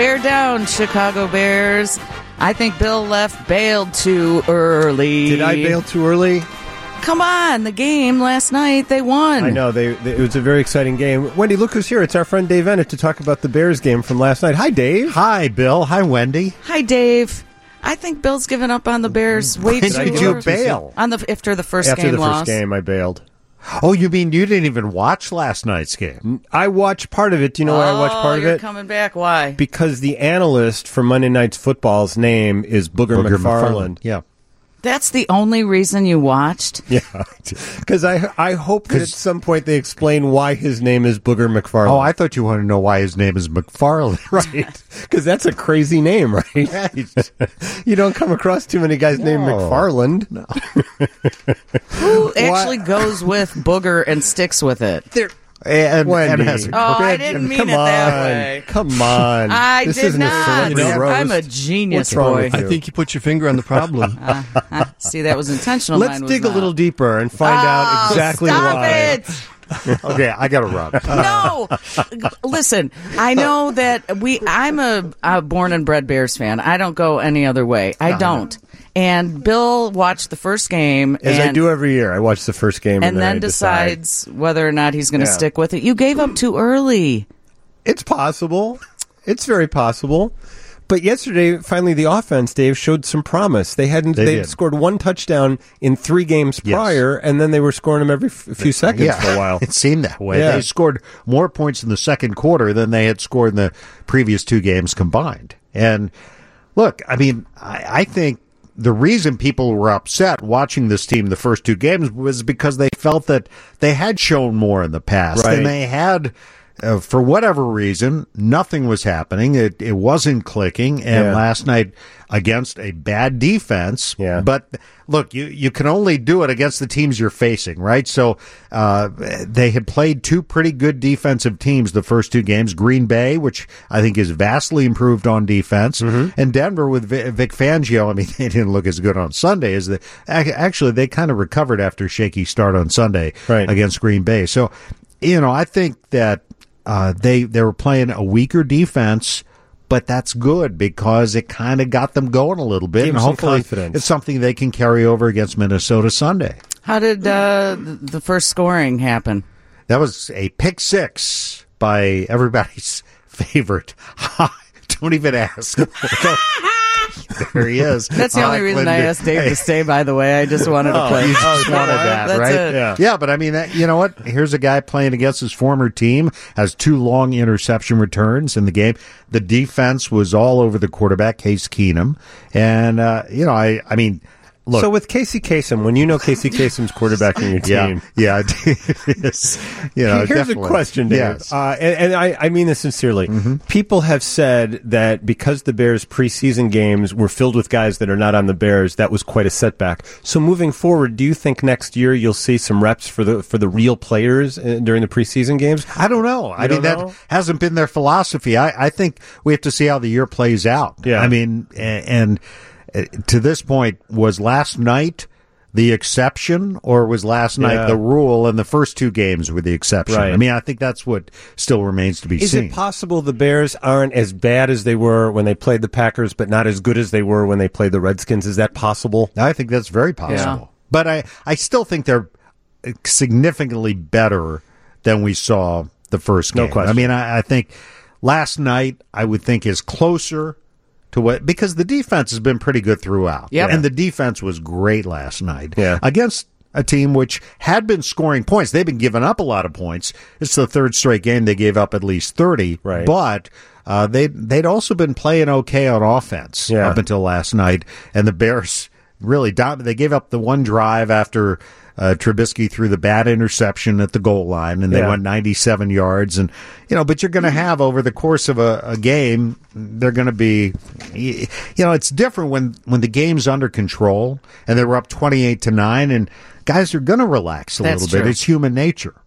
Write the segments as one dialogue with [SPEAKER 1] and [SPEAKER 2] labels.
[SPEAKER 1] Bear down, Chicago Bears. I think Bill bailed too early.
[SPEAKER 2] Did I bail too early?
[SPEAKER 1] Come on, the game last night, they won.
[SPEAKER 2] I know, it was a very exciting game. Wendy, look who's here. It's our friend Dave Ennett to talk about the Bears game from last night. Hi, Dave.
[SPEAKER 3] Hi, Bill. Hi, Wendy.
[SPEAKER 1] Hi, Dave. I think Bill's given up on the Bears way too early.
[SPEAKER 3] Did you bail?
[SPEAKER 1] After the first
[SPEAKER 2] After
[SPEAKER 1] game
[SPEAKER 2] the
[SPEAKER 1] loss.
[SPEAKER 2] first game, I bailed.
[SPEAKER 3] Oh, you mean you didn't even watch last night's game?
[SPEAKER 2] I watched part of it. Do you know why I watched part of
[SPEAKER 1] you're
[SPEAKER 2] it?
[SPEAKER 1] Coming back. Why?
[SPEAKER 2] Because the analyst for Monday Night's Football's name is Booger McFarland.
[SPEAKER 3] Yeah.
[SPEAKER 1] That's the only reason you watched?
[SPEAKER 2] Yeah, because I hope that at some point they explain why his name is Booger McFarland.
[SPEAKER 3] Oh, I thought you wanted to know why his name is McFarland.
[SPEAKER 2] Right, because that's a crazy name, right? You don't come across too many guys named McFarland.
[SPEAKER 3] No.
[SPEAKER 1] Who actually goes with Booger and sticks with it?
[SPEAKER 3] And
[SPEAKER 2] Wendy.
[SPEAKER 3] has a
[SPEAKER 1] I didn't mean
[SPEAKER 2] Come
[SPEAKER 1] it that
[SPEAKER 2] on.
[SPEAKER 1] way.
[SPEAKER 2] Come on.
[SPEAKER 1] I
[SPEAKER 2] This
[SPEAKER 1] did
[SPEAKER 2] isn't a
[SPEAKER 1] not.
[SPEAKER 2] celebrity roast.
[SPEAKER 1] I'm a genius,
[SPEAKER 2] What's wrong
[SPEAKER 1] boy.
[SPEAKER 2] with you?
[SPEAKER 4] I think you put your finger on the problem.
[SPEAKER 1] See, that was intentional.
[SPEAKER 2] Let's
[SPEAKER 1] Mine was
[SPEAKER 2] dig a
[SPEAKER 1] not.
[SPEAKER 2] little deeper and find out exactly
[SPEAKER 1] stop
[SPEAKER 2] why.
[SPEAKER 1] it!
[SPEAKER 3] Okay, I got to run.
[SPEAKER 1] No, listen. I know that I'm a born and bred Bears fan. I don't go any other way. I don't. And Bill watched the first game,
[SPEAKER 2] As I do every year. I watch the first game
[SPEAKER 1] and then
[SPEAKER 2] I
[SPEAKER 1] decides whether or not he's going to
[SPEAKER 2] Yeah.
[SPEAKER 1] stick with it. You gave up too early.
[SPEAKER 2] It's possible. It's very possible. But yesterday, finally, the offense, Dave, showed some promise. They
[SPEAKER 3] did.
[SPEAKER 2] scored one touchdown in 3 games prior, and then they were scoring them every few seconds for a while.
[SPEAKER 3] It seemed that way.
[SPEAKER 2] Yeah.
[SPEAKER 3] They scored more points in the second quarter than they had scored in the previous 2 games combined. And look, I mean, I think the reason people were upset watching this team the first 2 games was because they felt that they had shown more in the past.
[SPEAKER 2] Right.
[SPEAKER 3] And they had, for whatever reason, nothing was happening. It wasn't clicking. And last night against a bad defense.
[SPEAKER 2] Yeah.
[SPEAKER 3] But look, you can only do it against the teams you're facing, right? So they had played 2 pretty good defensive teams the first 2 games. Green Bay, which I think is vastly improved on defense, and Denver with Vic Fangio. I mean, they didn't look as good on Sunday as actually they kind of recovered after a shaky start on Sunday against Green Bay. So, I think that they were playing a weaker defense. But that's good because it kind of got them going a little bit.
[SPEAKER 2] Gave
[SPEAKER 3] and
[SPEAKER 2] them some
[SPEAKER 3] hopefully
[SPEAKER 2] confidence.
[SPEAKER 3] it's something they can carry over against Minnesota Sunday.
[SPEAKER 1] How did the first scoring happen?
[SPEAKER 3] That was a pick 6 by everybody's favorite. Don't even ask. There he is.
[SPEAKER 1] That's the only reason I asked Dave to stay, by the way. I just wanted to play.
[SPEAKER 3] You just wanted that,
[SPEAKER 1] That's
[SPEAKER 3] right?
[SPEAKER 1] it.
[SPEAKER 3] Yeah, but I mean, you know what? Here's a guy playing against his former team, has 2 long interception returns in the game. The defense was all over the quarterback, Case Keenum. And, I mean, look.
[SPEAKER 2] So with Casey Kasem, when you know Casey Kasem's quarterbacking your team.
[SPEAKER 3] Yeah, it is.
[SPEAKER 2] Here's
[SPEAKER 3] definitely.
[SPEAKER 2] a question, Dave.
[SPEAKER 3] Yes.
[SPEAKER 2] And I mean this sincerely. People have said that because the Bears' preseason games were filled with guys that are not on the Bears, that was quite a setback. So moving forward, do you think next year you'll see some reps for the real players during the preseason games?
[SPEAKER 3] I don't know. I mean, that hasn't been their philosophy. I think we have to see how the year plays out.
[SPEAKER 2] Yeah.
[SPEAKER 3] I mean, and to this point, was last night the exception, or was last night the rule, and the first 2 games were the exception?
[SPEAKER 2] Right.
[SPEAKER 3] I mean, I think that's what still remains to be
[SPEAKER 2] Is
[SPEAKER 3] seen.
[SPEAKER 2] it possible the Bears aren't as bad as they were when they played the Packers, but not as good as they were when they played the Redskins? Is that possible?
[SPEAKER 3] I think that's very possible.
[SPEAKER 1] Yeah.
[SPEAKER 3] But I still think they're significantly better than we saw the first game.
[SPEAKER 2] No question.
[SPEAKER 3] I mean, I think last night I would think is closer to what, because the defense has been pretty good throughout.
[SPEAKER 1] Yep.
[SPEAKER 3] And the defense was great last night
[SPEAKER 2] Yeah.
[SPEAKER 3] against a team which had been scoring points. They've been giving up a lot of points. It's the 3rd straight game they gave up at least 30.
[SPEAKER 2] Right.
[SPEAKER 3] But they'd also been playing okay on offense up until last night. And the Bears really they gave up the one drive after Trubisky threw the bad interception at the goal line, and they went 97 yards. And, but you're going to have over the course of a game, they're going to be, it's different when the game's under control and they were up 28-9, and guys are going to relax a
[SPEAKER 1] That's
[SPEAKER 3] little bit.
[SPEAKER 1] true.
[SPEAKER 3] It's human nature.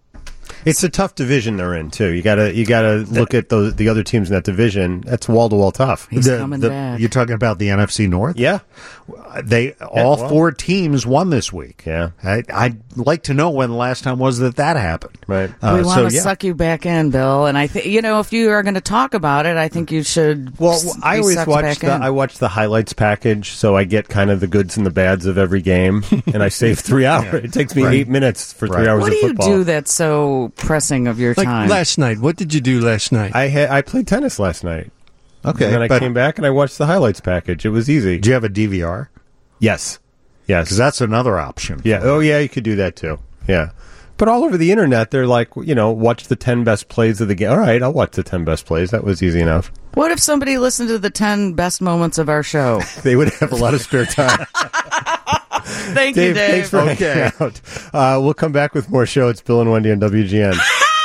[SPEAKER 2] It's a tough division they're in too. You gotta look at the other teams in that division. That's wall to wall tough.
[SPEAKER 1] He's coming back.
[SPEAKER 3] You're talking about the NFC North?
[SPEAKER 2] Yeah,
[SPEAKER 3] All four teams won this week.
[SPEAKER 2] Yeah.
[SPEAKER 3] I'd like to know when the last time was that happened.
[SPEAKER 2] Right.
[SPEAKER 1] We want to suck you back in, Bill. And I think, if you are going to talk about it, I think you should.
[SPEAKER 2] Well,
[SPEAKER 1] be
[SPEAKER 2] I always
[SPEAKER 1] sucked back in.
[SPEAKER 2] I watch the highlights package, so I get kind of the goods and the bads of every game, and I save 3 hours. It takes me 8 minutes for 3 hours
[SPEAKER 1] What
[SPEAKER 2] of
[SPEAKER 1] do you
[SPEAKER 2] football.
[SPEAKER 1] do that's so pressing of your
[SPEAKER 4] Like
[SPEAKER 1] time?
[SPEAKER 4] last night. What did you do last night?
[SPEAKER 2] I played tennis last night.
[SPEAKER 3] Okay.
[SPEAKER 2] And then I came back and I watched the highlights package. It was easy.
[SPEAKER 3] Do you have a DVR?
[SPEAKER 2] Yes.
[SPEAKER 3] Because that's another option.
[SPEAKER 2] Yeah. Oh, yeah, you could do that too. Yeah. But all over the internet, they're like, watch the 10 best plays of the game. All right, I'll watch the 10 best plays. That was easy enough.
[SPEAKER 1] What if somebody listened to the 10 best moments of our show?
[SPEAKER 2] They would have a lot of spare time.
[SPEAKER 1] Thank you, Dave.
[SPEAKER 2] Thanks for hanging out. We'll come back with more show. It's Bill and Wendy on WGN.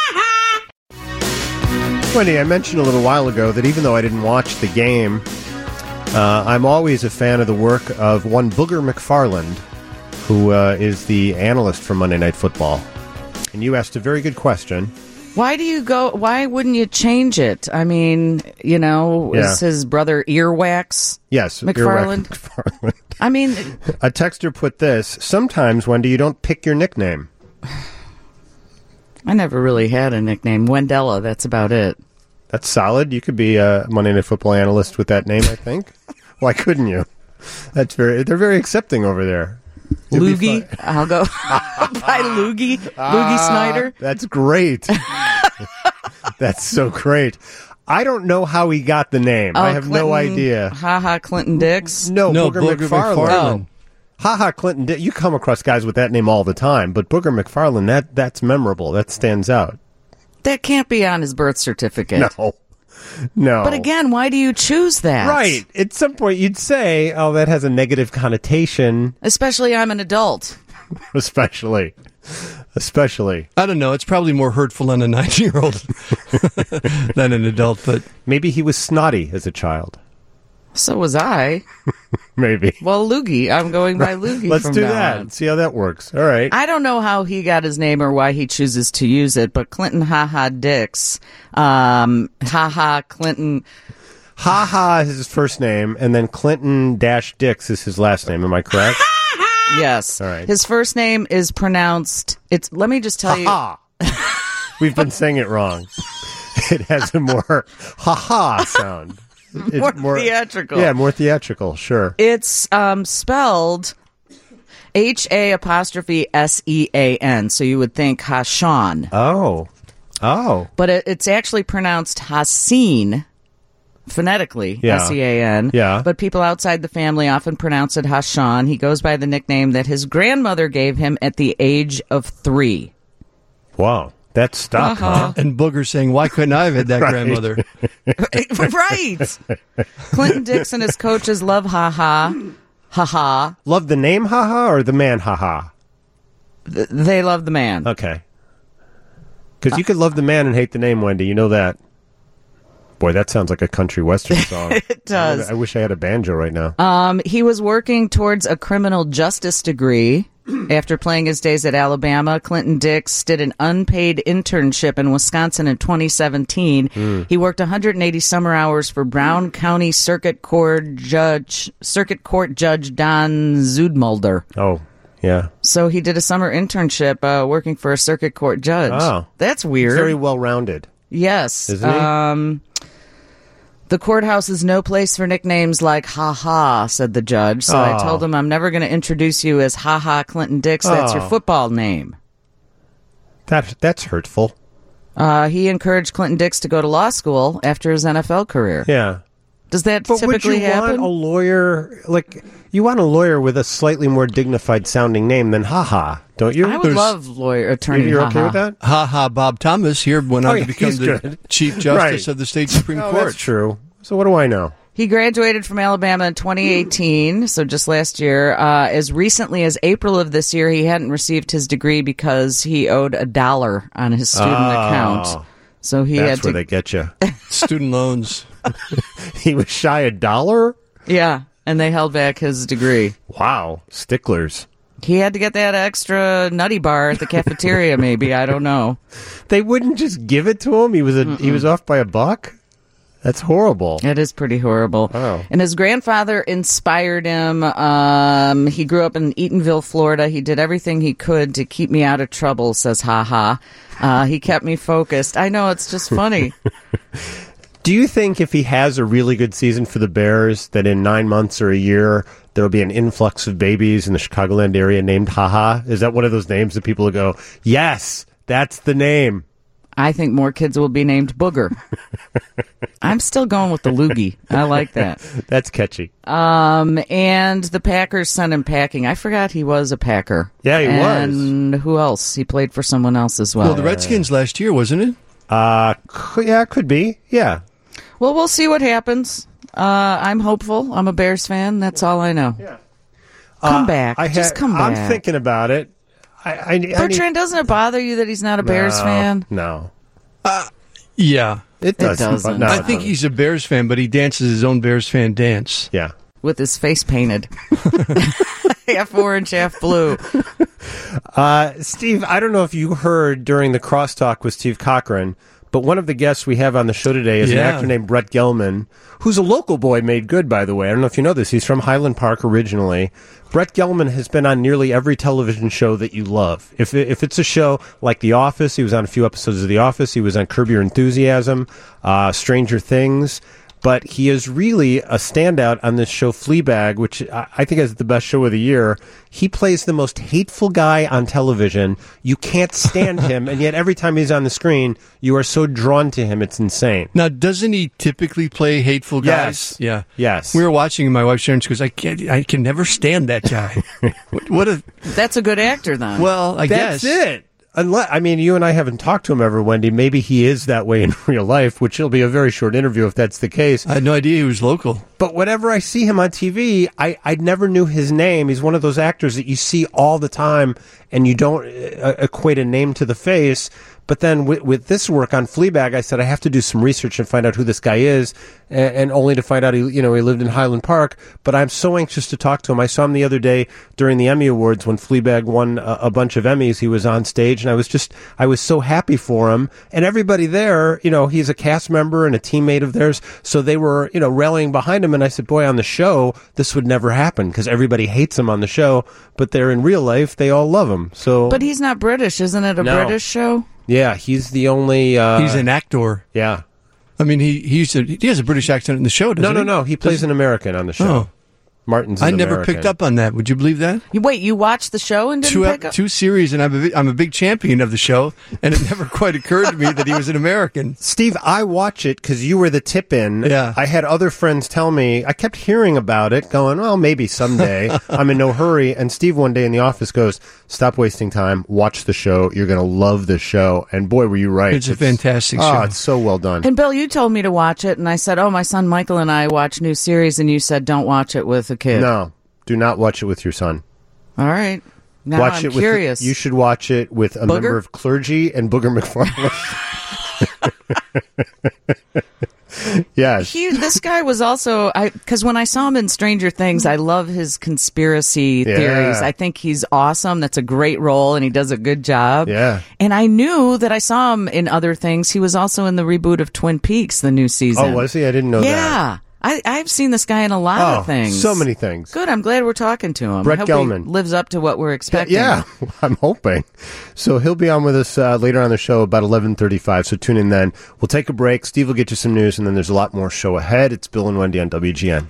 [SPEAKER 2] Wendy, I mentioned a little while ago that even though I didn't watch the game, I'm always a fan of the work of one Booger McFarland, who is the analyst for Monday Night Football. And you asked a very good question.
[SPEAKER 1] Why wouldn't you change it? I mean, is his brother Earwax?
[SPEAKER 2] Yes,
[SPEAKER 1] McFarland.
[SPEAKER 2] McFarland.
[SPEAKER 1] I mean,
[SPEAKER 2] a texter put this: sometimes, Wendy, you don't pick your nickname.
[SPEAKER 1] I never really had a nickname. Wendella, that's about it.
[SPEAKER 2] That's solid. You could be a Monday Night Football analyst with that name, I think. Why couldn't you? They're very accepting over there.
[SPEAKER 1] Loogie. I'll go by Loogie. Loogie Snyder.
[SPEAKER 2] That's great. That's so great. I don't know how he got the name. I have no idea.
[SPEAKER 1] Clinton Dix.
[SPEAKER 2] No, Booger McFarland.
[SPEAKER 1] Oh.
[SPEAKER 2] Clinton Dix. You come across guys with that name all the time, but Booger McFarland, that's memorable. That stands out.
[SPEAKER 1] That can't be on his birth certificate.
[SPEAKER 2] No.
[SPEAKER 1] But again, why do you choose that?
[SPEAKER 2] Right. At some point you'd say, oh, that has a negative connotation.
[SPEAKER 1] Especially I'm an adult.
[SPEAKER 2] Especially.
[SPEAKER 4] I don't know. It's probably more hurtful on a 9-year-old than an adult, but
[SPEAKER 2] maybe he was snotty as a child.
[SPEAKER 1] So was I.
[SPEAKER 2] Maybe.
[SPEAKER 1] Well, Loogie. I'm going by Loogie.
[SPEAKER 2] Let's
[SPEAKER 1] from
[SPEAKER 2] do
[SPEAKER 1] now
[SPEAKER 2] that.
[SPEAKER 1] on.
[SPEAKER 2] See how that works. All right.
[SPEAKER 1] I don't know how he got his name or why he chooses to use it, but Clinton Dix. Clinton.
[SPEAKER 2] Is his first name, and then Clinton-Dix is his last name. Am I correct?
[SPEAKER 1] Yes.
[SPEAKER 2] All right.
[SPEAKER 1] His first name is pronounced. Let me just tell you.
[SPEAKER 2] We've been saying it wrong. It has a more sound. It's
[SPEAKER 1] more theatrical.
[SPEAKER 2] Yeah, more theatrical, sure.
[SPEAKER 1] It's spelled HA''SEAN, so you would think Hashan.
[SPEAKER 2] Oh.
[SPEAKER 1] But it's actually pronounced Haseen, phonetically,
[SPEAKER 2] Yeah.
[SPEAKER 1] S-E-A-N.
[SPEAKER 2] Yeah.
[SPEAKER 1] But people outside the family often pronounce it Hashan. He goes by the nickname that his grandmother gave him at the age of 3.
[SPEAKER 2] Wow. That's stuck, huh?
[SPEAKER 4] and Booger saying, why couldn't I have had that grandmother?
[SPEAKER 1] Right. Clinton Dix and his coaches love Ha-Ha.
[SPEAKER 2] Love the name Ha-Ha or the man Ha-Ha?
[SPEAKER 1] They love the man.
[SPEAKER 2] Okay. Because you could love the man and hate the name, Wendy. You know that. Boy, that sounds like a country western song.
[SPEAKER 1] It does.
[SPEAKER 2] I wish I had a banjo right now.
[SPEAKER 1] He was working towards a criminal justice degree. After playing his days at Alabama, Clinton Dix did an unpaid internship in Wisconsin in 2017. He worked 180 summer hours for Brown County Circuit Court Judge Don Zudmulder.
[SPEAKER 2] Oh, yeah.
[SPEAKER 1] So he did a summer internship working for a circuit court judge.
[SPEAKER 2] Oh.
[SPEAKER 1] That's weird.
[SPEAKER 2] Very well-rounded.
[SPEAKER 1] Yes.
[SPEAKER 2] Isn't he?
[SPEAKER 1] The courthouse is no place for nicknames like Ha-Ha, said the judge. So I told him I'm never going to introduce you as Ha-Ha Clinton Dix. That's your football name.
[SPEAKER 2] That's hurtful.
[SPEAKER 1] He encouraged Clinton Dix to go to law school after his NFL career.
[SPEAKER 2] Yeah.
[SPEAKER 1] Does that
[SPEAKER 2] But would
[SPEAKER 1] typically
[SPEAKER 2] you
[SPEAKER 1] happen?
[SPEAKER 2] want a lawyer, you want a lawyer with a slightly more dignified sounding name than Ha-Ha, don't you?
[SPEAKER 1] I would love attorney
[SPEAKER 2] You're
[SPEAKER 1] Ha-Ha.
[SPEAKER 2] okay with that?
[SPEAKER 4] Ha-ha, Bob Thomas here went on
[SPEAKER 2] yeah,
[SPEAKER 4] to become
[SPEAKER 2] he's
[SPEAKER 4] the
[SPEAKER 2] good.
[SPEAKER 4] Chief Justice of the State Supreme
[SPEAKER 2] Oh,
[SPEAKER 4] Court.
[SPEAKER 2] that's true. So what do I know?
[SPEAKER 1] He graduated from Alabama in 2018, so just last year. As recently as April of this year, he hadn't received his degree because he owed $1 on his student account. So he
[SPEAKER 2] That's
[SPEAKER 1] had to.
[SPEAKER 2] where they get you.
[SPEAKER 4] Student loans.
[SPEAKER 2] He was shy $1?
[SPEAKER 1] Yeah, and they held back his degree.
[SPEAKER 2] Wow. Sticklers.
[SPEAKER 1] He had to get that extra nutty bar at the cafeteria, maybe. I don't know.
[SPEAKER 2] They wouldn't just give it to him? He was off by $1? That's horrible.
[SPEAKER 1] It is pretty horrible.
[SPEAKER 2] Oh.
[SPEAKER 1] And his grandfather inspired him. He grew up in Eatonville, Florida. He did everything he could to keep me out of trouble, says Ha Ha. He kept me focused. I know, it's just funny.
[SPEAKER 2] Do you think if he has a really good season for the Bears, that in 9 months or a year, there will be an influx of babies in the Chicagoland area named Ha Ha? Is that one of those names that people will go, yes, that's the name?
[SPEAKER 1] I think more kids will be named Booger. I'm still going with the loogie. I like that.
[SPEAKER 2] That's catchy.
[SPEAKER 1] And the Packers sent him packing. I forgot he was a Packer.
[SPEAKER 2] Yeah, he was.
[SPEAKER 1] And who else? He played for someone else as well.
[SPEAKER 4] Well, the Redskins last year, wasn't it?
[SPEAKER 2] Yeah, could be. Yeah.
[SPEAKER 1] Well, we'll see what happens. I'm hopeful. I'm a Bears fan. That's all I know.
[SPEAKER 2] Yeah.
[SPEAKER 1] Come back. Just come back.
[SPEAKER 2] I'm thinking about it.
[SPEAKER 1] Bertrand, doesn't it bother you that he's not a Bears fan?
[SPEAKER 2] No.
[SPEAKER 4] Yeah.
[SPEAKER 2] It doesn't. No,
[SPEAKER 4] I think he's a Bears fan, but he dances his own Bears fan dance.
[SPEAKER 2] Yeah.
[SPEAKER 1] With his face painted. Half orange, half blue.
[SPEAKER 2] Steve, I don't know if you heard during the crosstalk with Steve Cochran, but one of the guests we have on the show today is an actor named Brett Gelman, who's a local boy made good, by the way. I don't know if you know this. He's from Highland Park originally. Brett Gelman has been on nearly every television show that you love. If it's a show like The Office, he was on a few episodes of The Office. He was on Curb Your Enthusiasm, Stranger Things. But he is really a standout on this show Fleabag, which I think is the best show of the year. He plays the most hateful guy on television. You can't stand him, and yet every time he's on the screen, you are so drawn to him. It's insane.
[SPEAKER 4] Now, doesn't he typically play hateful guys?
[SPEAKER 2] Yes.
[SPEAKER 4] Yeah.
[SPEAKER 2] Yes.
[SPEAKER 4] We were watching, and my wife Sharon, she goes, I can never stand that guy. What a...
[SPEAKER 1] That's a good actor, then.
[SPEAKER 4] Well, I guess.
[SPEAKER 2] That's it. Unless, you and I haven't talked to him ever, Wendy. Maybe he is that way in real life, which will be a very short interview if that's the case.
[SPEAKER 4] I had no idea he was local.
[SPEAKER 2] But whenever I see him on TV, I never knew his name. He's one of those actors that you see all the time, and you don't equate a name to the face. But then with this work on Fleabag, I said I have to do some research and find out who this guy is, and only to find out he lived in Highland Park. But I'm so anxious to talk to him. I saw him the other day during the Emmy Awards when Fleabag won a bunch of Emmys. He was on stage, and I was so happy for him. And everybody there, he's a cast member and a teammate of theirs, so they were rallying behind him. And I said, boy, on the show this would never happen because everybody hates him on the show, but they're in real life they all love him. So,
[SPEAKER 1] but he's not British, isn't it?
[SPEAKER 2] No.
[SPEAKER 1] British show?
[SPEAKER 2] Yeah, he's the only...
[SPEAKER 4] he's an actor.
[SPEAKER 2] Yeah.
[SPEAKER 4] He has a British accent in the show, doesn't he?
[SPEAKER 2] No. He plays an American on the show.
[SPEAKER 4] Oh.
[SPEAKER 2] Martin's an
[SPEAKER 4] I never
[SPEAKER 2] American.
[SPEAKER 4] picked up on that. Would you believe that?
[SPEAKER 1] Wait, you watched the show and didn't pick up?
[SPEAKER 4] Two series, and I'm a big champion of the show, and it never quite occurred to me that he was an American.
[SPEAKER 2] Steve, I watch it because you were the tip-in.
[SPEAKER 4] Yeah.
[SPEAKER 2] I had other friends tell me. I kept hearing about it, going, well, maybe someday. I'm in no hurry. And Steve one day in the office goes, stop wasting time. Watch the show. You're going to love the show. And boy, were you right.
[SPEAKER 4] It's a fantastic show.
[SPEAKER 2] Oh, it's so well done.
[SPEAKER 1] And Bill, you told me to watch it, and I said, my son Michael and I watch new series, and you said, don't watch it with a kid.
[SPEAKER 2] No. Do not watch it with your son.
[SPEAKER 1] All right. Now
[SPEAKER 2] watch
[SPEAKER 1] I'm
[SPEAKER 2] it
[SPEAKER 1] curious.
[SPEAKER 2] You should watch it with a member of clergy and Booger McFarland. Yes.
[SPEAKER 1] This guy was also, because when I saw him in Stranger Things, I love his conspiracy theories. I think he's awesome. That's a great role, and he does a good job.
[SPEAKER 2] Yeah.
[SPEAKER 1] And I knew that I saw him in other things. He was also in the reboot of Twin Peaks, the new season.
[SPEAKER 2] Oh, was he? I didn't know that.
[SPEAKER 1] Yeah. I've seen this guy in a lot of things.
[SPEAKER 2] So many things.
[SPEAKER 1] Good. I'm glad we're talking to him.
[SPEAKER 2] Brett
[SPEAKER 1] I hope
[SPEAKER 2] Gelman
[SPEAKER 1] he lives up to what we're expecting.
[SPEAKER 2] Yeah, I'm hoping. So he'll be on with us later on the show about 11:35. So tune in then. We'll take a break. Steve will get you some news, and then there's a lot more show ahead. It's Bill and Wendy on WGN.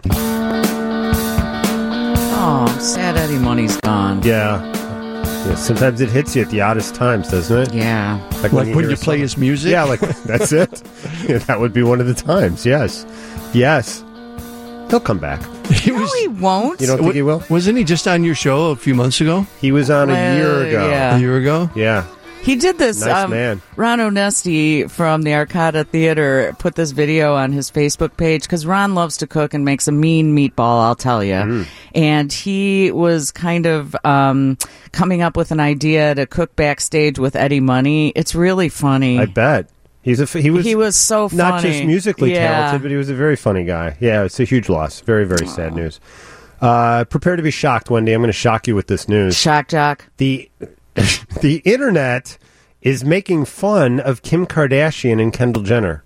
[SPEAKER 1] Oh, sad Eddie Money's gone.
[SPEAKER 2] Yeah. Sometimes it hits you at the oddest times, doesn't it?
[SPEAKER 1] Yeah.
[SPEAKER 4] Like when you play his music?
[SPEAKER 2] Yeah, like that's it. Yeah, that would be one of the times. Yes. He'll come back.
[SPEAKER 1] He won't.
[SPEAKER 2] You don't think he will?
[SPEAKER 4] Wasn't he just on your show a few months ago?
[SPEAKER 2] He was on a year ago.
[SPEAKER 1] Yeah.
[SPEAKER 4] A year ago?
[SPEAKER 2] Yeah.
[SPEAKER 1] He did this.
[SPEAKER 2] Nice man.
[SPEAKER 1] Ron Onesti from the Arcada Theater put this video on his Facebook page because Ron loves to cook and makes a mean meatball, I'll tell you.
[SPEAKER 2] Mm.
[SPEAKER 1] And he was kind of coming up with an idea to cook backstage with Eddie Money. It's really funny.
[SPEAKER 2] I bet. He was
[SPEAKER 1] so funny.
[SPEAKER 2] Not just musically talented, but he was a very funny guy. Yeah, it's a huge loss. Very, very sad news. Prepare to be shocked, Wendy. I'm going to shock you with this news.
[SPEAKER 1] Shock jock.
[SPEAKER 2] The internet is making fun of Kim Kardashian and Kendall Jenner.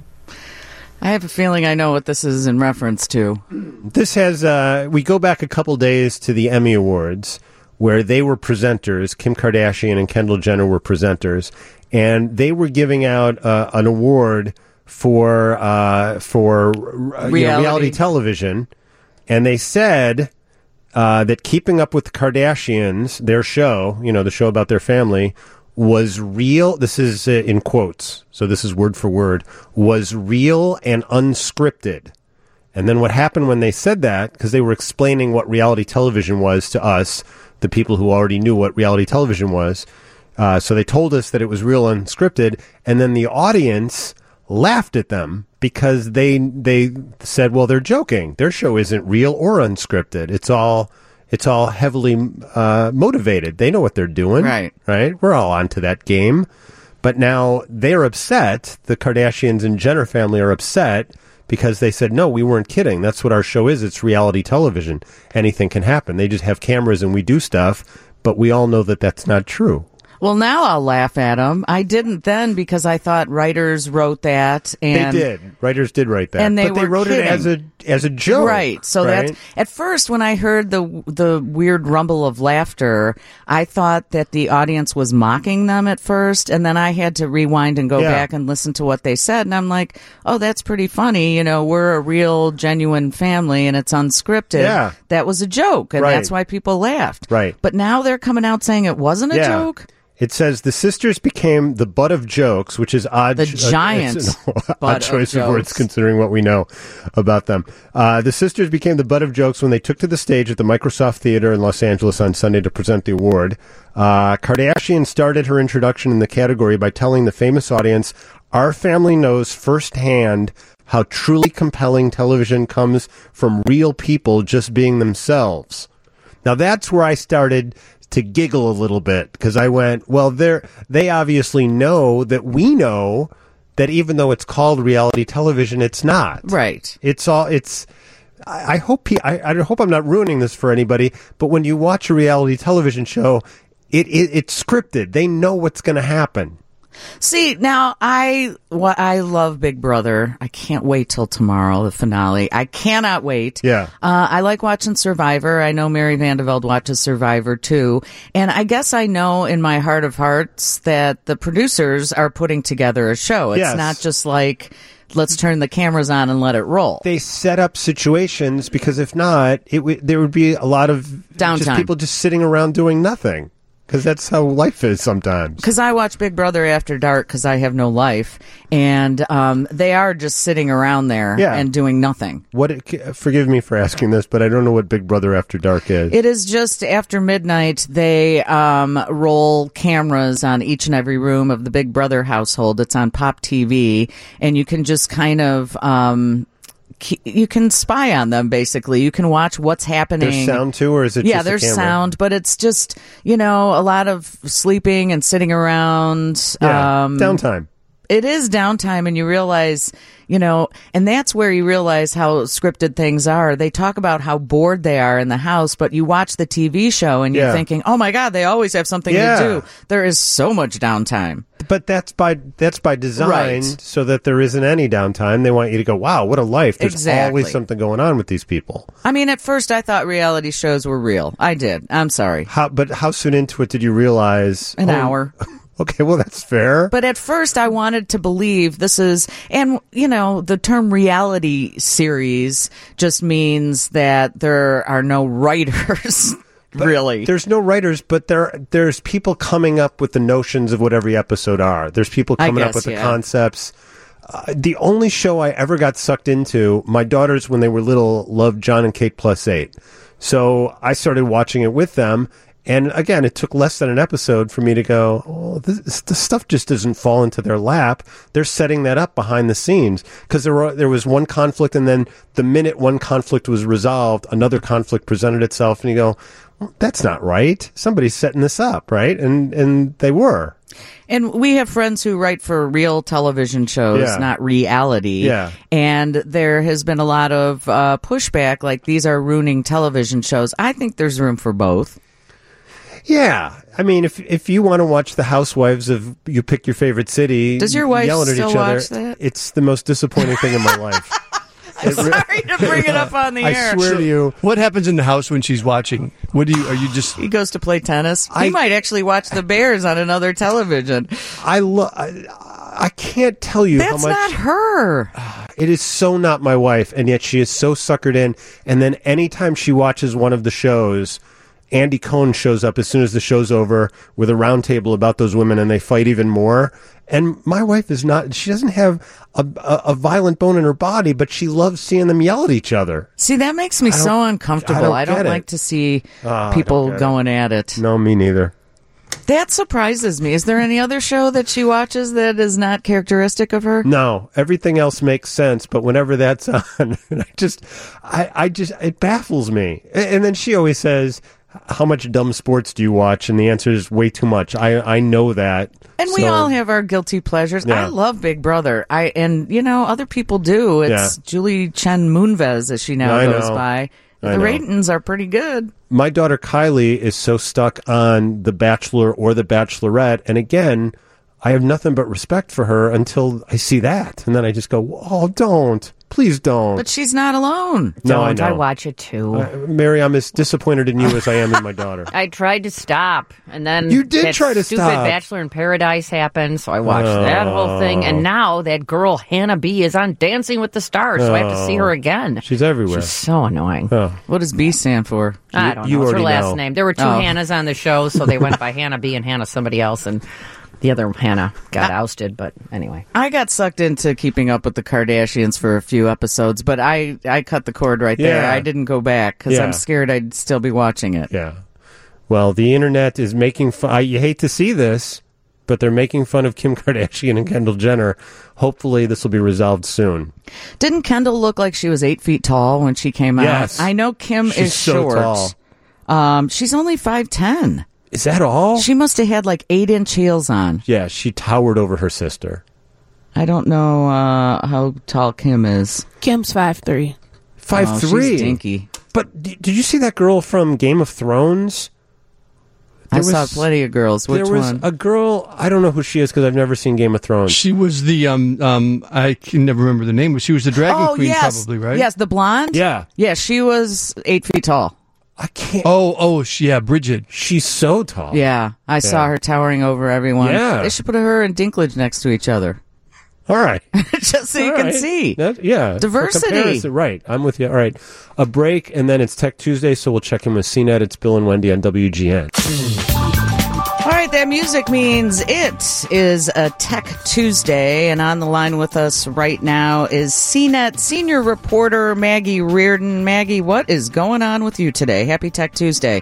[SPEAKER 1] I have a feeling I know what this is in reference to.
[SPEAKER 2] This has, we go back a couple days to the Emmy Awards, where they were presenters. Kim Kardashian and Kendall Jenner were presenters, and they were giving out an award for reality television. And they said that Keeping Up with the Kardashians, their show, the show about their family, was real. This is in quotes, so this is word for word, was real and unscripted. And then what happened when they said that, because they were explaining what reality television was to us, the people who already knew what reality television was, so they told us that it was real and unscripted, and then the audience laughed at them because they said, well, they're joking. Their show isn't real or unscripted. It's all heavily motivated. They know what they're doing.
[SPEAKER 1] Right.
[SPEAKER 2] We're all onto that game. But now they're upset. The Kardashians and Jenner family are upset because they said, no, we weren't kidding. That's what our show is. It's reality television. Anything can happen. They just have cameras and we do stuff, but we all know that that's not true.
[SPEAKER 1] Well, now I'll laugh at them. I didn't then because I thought writers wrote that. And
[SPEAKER 2] they did. Writers did write that.
[SPEAKER 1] And they
[SPEAKER 2] wrote
[SPEAKER 1] kidding.
[SPEAKER 2] it as a joke.
[SPEAKER 1] Right. So that's, at first when I heard the weird rumble of laughter, I thought that the audience was mocking them at first. And then I had to rewind and go back and listen to what they said. And I'm like, oh, that's pretty funny. We're a real, genuine family and it's unscripted.
[SPEAKER 2] Yeah.
[SPEAKER 1] That was a joke. And that's why people laughed.
[SPEAKER 2] Right.
[SPEAKER 1] But now they're coming out saying it wasn't a joke.
[SPEAKER 2] It says the sisters became the butt of jokes, which is odd.
[SPEAKER 1] The giant
[SPEAKER 2] odd choice of words considering what we know about them. The sisters became the butt of jokes when they took to the stage at the Microsoft Theater in Los Angeles on Sunday to present the award. Kardashian started her introduction in the category by telling the famous audience, "Our family knows firsthand how truly compelling television comes from real people just being themselves." Now that's where I started to giggle a little bit because I went, well, they obviously know that we know that even though it's called reality television, it's not.
[SPEAKER 1] Right.
[SPEAKER 2] I hope I'm not ruining this for anybody, but when you watch a reality television show, it's scripted. They know what's going to happen.
[SPEAKER 1] See, now I love Big Brother. I can't wait till tomorrow, the finale. I cannot wait.
[SPEAKER 2] Yeah.
[SPEAKER 1] I like watching Survivor. I know Mary Vandeveld watches Survivor too. And I guess I know in my heart of hearts that the producers are putting together a show. It's not just like, let's turn the cameras on and let it roll.
[SPEAKER 2] They set up situations because if not, there would be a lot of
[SPEAKER 1] downtime.
[SPEAKER 2] People just sitting around doing nothing. Because that's how life is sometimes.
[SPEAKER 1] Because I watch Big Brother After Dark because I have no life, and they are just sitting around there and doing nothing.
[SPEAKER 2] Forgive me for asking this, but I don't know what Big Brother After Dark is.
[SPEAKER 1] It is just after midnight, they roll cameras on each and every room of the Big Brother household. It's on Pop TV, and you can just kind of... you can spy on them, basically. You can watch what's happening.
[SPEAKER 2] There's sound too, or is it just a camera?
[SPEAKER 1] There's sound, but it's just, a lot of sleeping and sitting around.
[SPEAKER 2] Downtime.
[SPEAKER 1] It is downtime, and you realize, and that's where you realize how scripted things are. They talk about how bored they are in the house, but you watch the TV show and you're thinking, oh my God, they always have something to do. There is so much downtime.
[SPEAKER 2] But that's by design, so that there isn't any downtime. They want you to go, wow, what a life. There's always something going on with these people.
[SPEAKER 1] I mean, at first I thought reality shows were real. I did. I'm sorry.
[SPEAKER 2] But how soon into it did you realize?
[SPEAKER 1] An hour.
[SPEAKER 2] Okay, well, that's fair.
[SPEAKER 1] But at first I wanted to believe this is, and, the term reality series just means that there are no writers. Really?
[SPEAKER 2] There's no writers, but there's people coming up with the notions of what every episode are. There's people coming up with the concepts. The only show I ever got sucked into, my daughters, when they were little, loved John and Kate Plus 8. So I started watching it with them. And again, it took less than an episode for me to go, oh, this stuff just doesn't fall into their lap. They're setting that up behind the scenes. Because there was one conflict, and then the minute one conflict was resolved, another conflict presented itself, and you go, that's not right. Somebody's setting this up, right? And they were.
[SPEAKER 1] And we have friends who write for real television shows,
[SPEAKER 2] Yeah.
[SPEAKER 1] not reality.
[SPEAKER 2] Yeah.
[SPEAKER 1] And there has been a lot of pushback, like these are ruining television shows. I think there's room for both.
[SPEAKER 2] Yeah. I mean, if you want to watch the Housewives of You Pick Your Favorite City,
[SPEAKER 1] Does your wife
[SPEAKER 2] yelling at
[SPEAKER 1] still
[SPEAKER 2] each other,
[SPEAKER 1] watch that?
[SPEAKER 2] it's the most disappointing thing in my life.
[SPEAKER 1] Sorry to bring it up on the air.
[SPEAKER 2] I swear to you.
[SPEAKER 4] What happens in the house when she's watching? Are you just...
[SPEAKER 1] He goes to play tennis. He might actually watch the Bears on another television.
[SPEAKER 2] I can't tell you
[SPEAKER 1] That's
[SPEAKER 2] how much...
[SPEAKER 1] not her.
[SPEAKER 2] It is so not my wife, and yet she is so suckered in. And then anytime she watches one of the shows, Andy Cohen shows up as soon as the show's over with a round table about those women, and they fight even more. And my wife is not, she doesn't have a violent bone in her body, but she loves seeing them yell at each other.
[SPEAKER 1] See, that makes me so uncomfortable. I don't
[SPEAKER 2] get it.
[SPEAKER 1] like to see
[SPEAKER 2] I
[SPEAKER 1] people
[SPEAKER 2] don't get
[SPEAKER 1] going at it.
[SPEAKER 2] No, me neither.
[SPEAKER 1] That surprises me. Is there any other show that she watches that is not characteristic of her?
[SPEAKER 2] No, everything else makes sense, but whenever that's on, I just, it baffles me. And then she always says, how much dumb sports do you watch? And the answer is way too much. I know that.
[SPEAKER 1] And we all have our guilty pleasures.
[SPEAKER 2] Yeah.
[SPEAKER 1] I love Big Brother. Other people do. It's Julie Chen Moonves, as she now goes by. The ratings are pretty good.
[SPEAKER 2] My daughter Kylie is so stuck on The Bachelor or The Bachelorette. And again, I have nothing but respect for her until I see that. And then I just go, oh, don't. Please don't.
[SPEAKER 1] But she's not alone.
[SPEAKER 2] No, I
[SPEAKER 5] Don't.
[SPEAKER 2] know.
[SPEAKER 5] I watch it too.
[SPEAKER 2] Mary, I'm as disappointed in you as I am in my daughter.
[SPEAKER 5] I tried to stop, and then
[SPEAKER 2] You did
[SPEAKER 5] that
[SPEAKER 2] try to
[SPEAKER 5] stupid
[SPEAKER 2] stop.
[SPEAKER 5] Bachelor in Paradise happened, so I watched that whole thing. And now that girl Hannah B is on Dancing with the Stars, so I have to see her again.
[SPEAKER 2] She's everywhere.
[SPEAKER 5] She's so annoying.
[SPEAKER 2] Oh.
[SPEAKER 1] What does B stand for?
[SPEAKER 5] I don't
[SPEAKER 2] you
[SPEAKER 5] know. It's her
[SPEAKER 2] already
[SPEAKER 5] last
[SPEAKER 2] know.
[SPEAKER 5] name. There were two
[SPEAKER 1] Oh.
[SPEAKER 5] Hannahs on the show, so they went by Hannah B and Hannah somebody else, and the other Hannah got ousted. But anyway,
[SPEAKER 1] I got sucked into Keeping Up with the Kardashians for a few episodes, but I cut the cord right there.
[SPEAKER 2] Yeah.
[SPEAKER 1] I didn't go back because
[SPEAKER 2] Yeah.
[SPEAKER 1] I'm scared I'd still be watching it.
[SPEAKER 2] Yeah. Well, the internet is making fun. You hate to see this, but they're making fun of Kim Kardashian and Kendall Jenner. Hopefully, this will be resolved soon.
[SPEAKER 1] Didn't Kendall look like she was 8 feet tall when she came out?
[SPEAKER 2] Yes.
[SPEAKER 1] I know Kim
[SPEAKER 2] She's
[SPEAKER 1] is
[SPEAKER 2] so
[SPEAKER 1] short.
[SPEAKER 2] tall.
[SPEAKER 1] She's only 5'10".
[SPEAKER 2] Is that all?
[SPEAKER 1] She must have had like 8-inch heels on.
[SPEAKER 2] Yeah, she towered over her sister.
[SPEAKER 1] I don't know how tall Kim is.
[SPEAKER 6] Kim's 5'3".
[SPEAKER 2] 5'3".
[SPEAKER 1] She's dinky.
[SPEAKER 2] But did you see that girl from Game of Thrones?
[SPEAKER 1] I
[SPEAKER 2] There
[SPEAKER 1] saw
[SPEAKER 2] was-
[SPEAKER 1] plenty of girls. Which
[SPEAKER 2] there was
[SPEAKER 1] one?
[SPEAKER 2] a girl, I don't know who she is because I've never seen Game of Thrones.
[SPEAKER 4] She was the I can never remember the name, but she was the Dragon Queen,
[SPEAKER 1] yes.
[SPEAKER 4] probably, right?
[SPEAKER 1] Yes, the blonde?
[SPEAKER 2] Yeah.
[SPEAKER 1] Yeah, she was 8 feet tall.
[SPEAKER 2] I can't.
[SPEAKER 4] Yeah, Bridget.
[SPEAKER 2] She's so tall.
[SPEAKER 1] Yeah, I saw her towering over everyone.
[SPEAKER 2] Yeah.
[SPEAKER 1] They should put her and Dinklage next to each other.
[SPEAKER 2] All right.
[SPEAKER 1] Just so you
[SPEAKER 2] All
[SPEAKER 1] can
[SPEAKER 2] right.
[SPEAKER 1] see.
[SPEAKER 2] Yeah. for
[SPEAKER 1] Diversity.
[SPEAKER 2] comparison, right. I'm with you. All right. A break, and then it's Tech Tuesday, so we'll check in with CNET. It's Bill and Wendy on WGN.
[SPEAKER 1] All right, that music means it is a Tech Tuesday, and on the line with us right now is CNET senior reporter Maggie Reardon. Maggie, what is going on with you today? Happy Tech Tuesday.